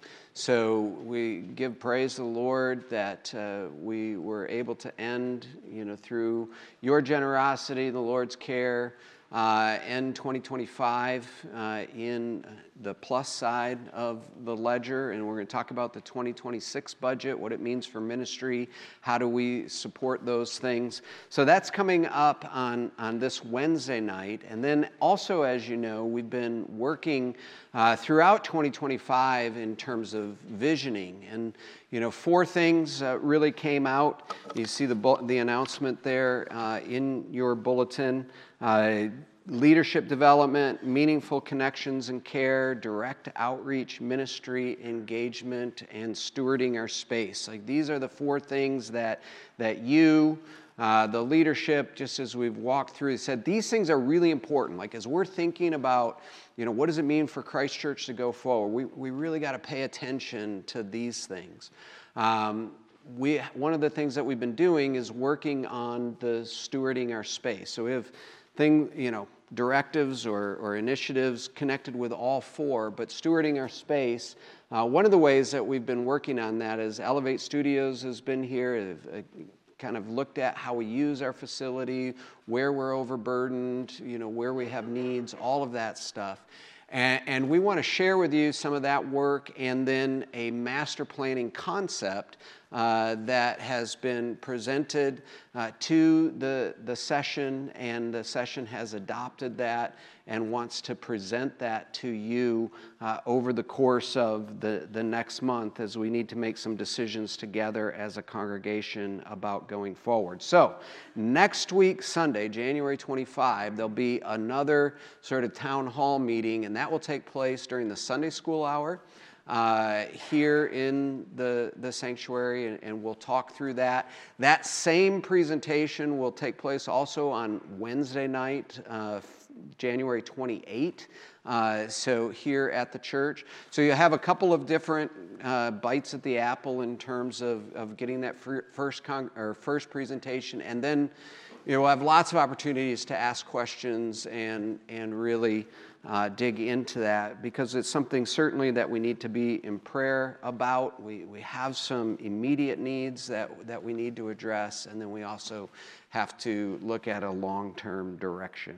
So we give praise to the Lord that uh, we were able to end, you know, through your generosity, the Lord's care, uh, end twenty twenty-five uh, in the plus side of the ledger, and we're going to talk about the twenty twenty-six budget, what it means for ministry, how do we support those things. So that's coming up on, on this Wednesday night. And then also, as you know, we've been working uh, throughout twenty twenty-five in terms of visioning. And, you know, four things uh, really came out. You see the, bu- the announcement there uh, in your bulletin. Uh, Leadership development, meaningful connections and care, direct outreach, ministry, engagement, and stewarding our space. Like, these are the four things that that you, uh, the leadership, just as we've walked through, said these things are really important. Like, as we're thinking about, you know, what does it mean for Christ Church to go forward? We we really got to pay attention to these things. Um, we one of the things that we've been doing is working on the stewarding our space. So we have thing, you know. directives or, or initiatives connected with all four, but stewarding our space. Uh, one of the ways that we've been working on that is Elevate Studios has been here, have, uh, kind of looked at how we use our facility, where we're overburdened, you know, where we have needs, all of that stuff. And, and we want to share with you some of that work, and then a master planning concept uh, that has been presented uh, to the, the session, and the session has adopted that and wants to present that to you uh, over the course of the, the next month, as we need to make some decisions together as a congregation about going forward. So next week, Sunday, January twenty-fifth, there'll be another sort of town hall meeting, and that will take place during the Sunday school hour uh, here in the, the sanctuary, and, and we'll talk through that. That same presentation will take place also on Wednesday night, uh, January twenty-eighth, uh, so here at the church. So you have a couple of different uh, bites at the apple in terms of, of getting that first con- or first presentation, and then, you know, we'll have lots of opportunities to ask questions and and really uh, dig into that, because it's something certainly that we need to be in prayer about. We we have some immediate needs that that we need to address, and then we also have to look at a long-term direction.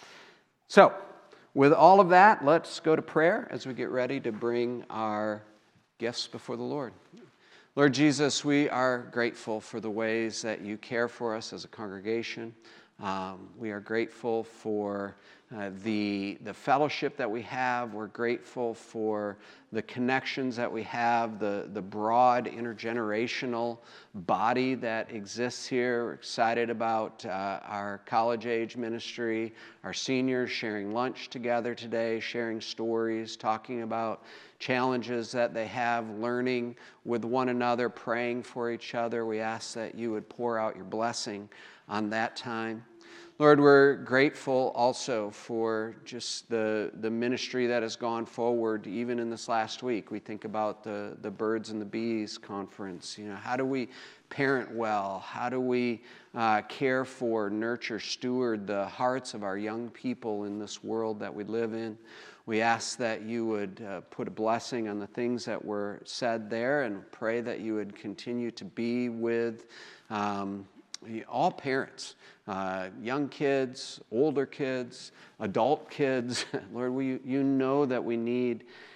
So, with all of that, let's go to prayer as we get ready to bring our gifts before the Lord. Lord Jesus, we are grateful for the ways that you care for us as a congregation. Um, we are grateful for uh, the, the fellowship that we have. We're grateful for the connections that we have, the, the broad intergenerational body that exists here. We're excited about uh, our college-age ministry, our seniors sharing lunch together today, sharing stories, talking about challenges that they have, learning with one another, praying for each other. We ask that you would pour out your blessing on that time. Lord, we're grateful also for just the, the ministry that has gone forward even in this last week. We think about the, the Birds and the Bees conference. You know, how do we parent well? How do we uh, care for, nurture, steward the hearts of our young people in this world that we live in? We ask that you would uh, put a blessing on the things that were said there, and pray that you would continue to be with um, all parents, uh, young kids, older kids, adult kids. Lord, we, you know that we need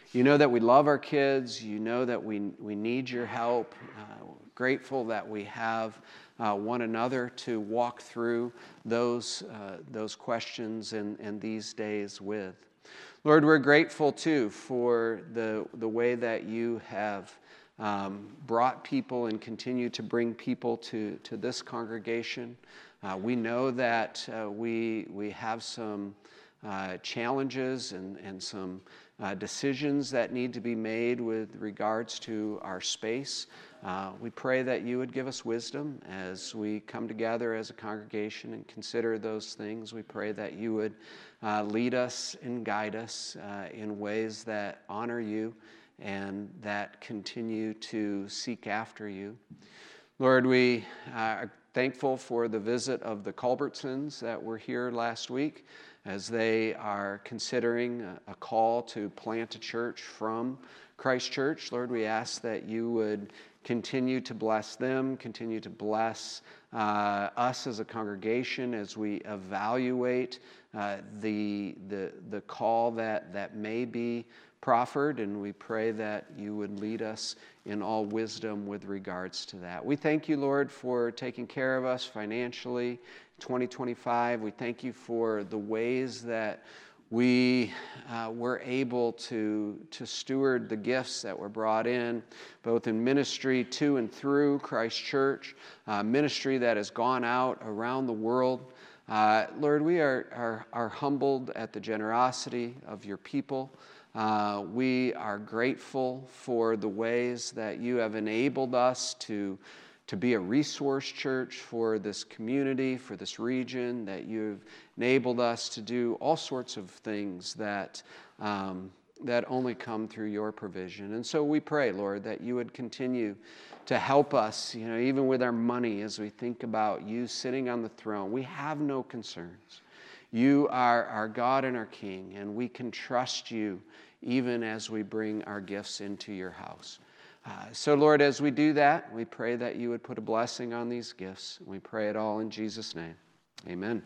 You know that we love our kids. You know that we, we need your help. Uh, grateful that we have uh, one another to walk through those, uh, those questions and, and these days with. Lord, we're grateful too for the, the way that you have um, brought people and continue to bring people to, to this congregation. Uh, we know that uh, we, we have some uh, challenges and, and some Uh, decisions that need to be made with regards to our space. Uh, we pray that you would give us wisdom as we come together as a congregation and consider those things. We pray that you would uh, lead us and guide us uh, in ways that honor you and that continue to seek after you. Lord, we are thankful for the visit of the Culbertsons that were here last week, as they are considering a call to plant a church from Christ Church. Lord, we ask that you would continue to bless them, continue to bless uh, us as a congregation as we evaluate uh, the, the, the call that, that may be proffered, and we pray that you would lead us in all wisdom with regards to that. We thank you, Lord, for taking care of us financially. twenty twenty-five, we thank you for the ways that we uh, were able to, to steward the gifts that were brought in, both in ministry to and through Christ Church, uh, ministry that has gone out around the world. Uh, Lord, we are, are, are humbled at the generosity of your people. Uh, we are grateful for the ways that you have enabled us to to be a resource church for this community, for this region, that you've enabled us to do all sorts of things that um, that only come through your provision. And so we pray, Lord, that you would continue to help us, you know, even with our money as we think about you sitting on the throne. We have no concerns. You are our God and our King, and we can trust you even as we bring our gifts into your house. Uh, so, Lord, as we do that, we pray that you would put a blessing on these gifts. We pray it all in Jesus' name. Amen.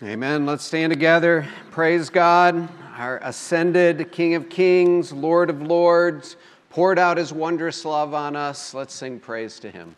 Amen. Let's stand together. Praise God, our ascended King of Kings, Lord of Lords, poured out his wondrous love on us. Let's sing praise to him.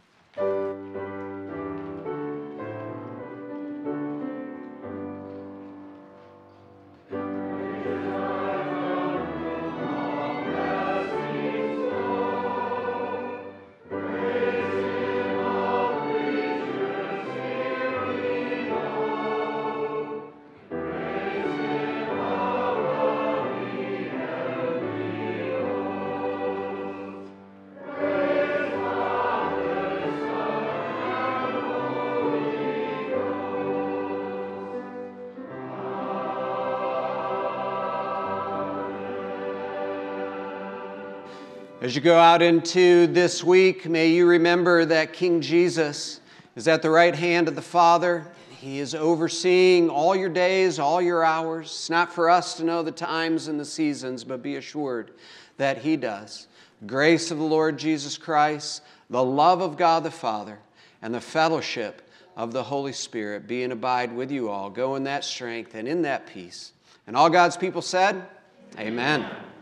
As you go out into this week, may you remember that King Jesus is at the right hand of the Father. He is overseeing all your days, all your hours. It's not for us to know the times and the seasons, but be assured that He does. Grace of the Lord Jesus Christ, the love of God the Father, and the fellowship of the Holy Spirit be and abide with you all. Go in that strength and in that peace. And all God's people said, Amen. Amen.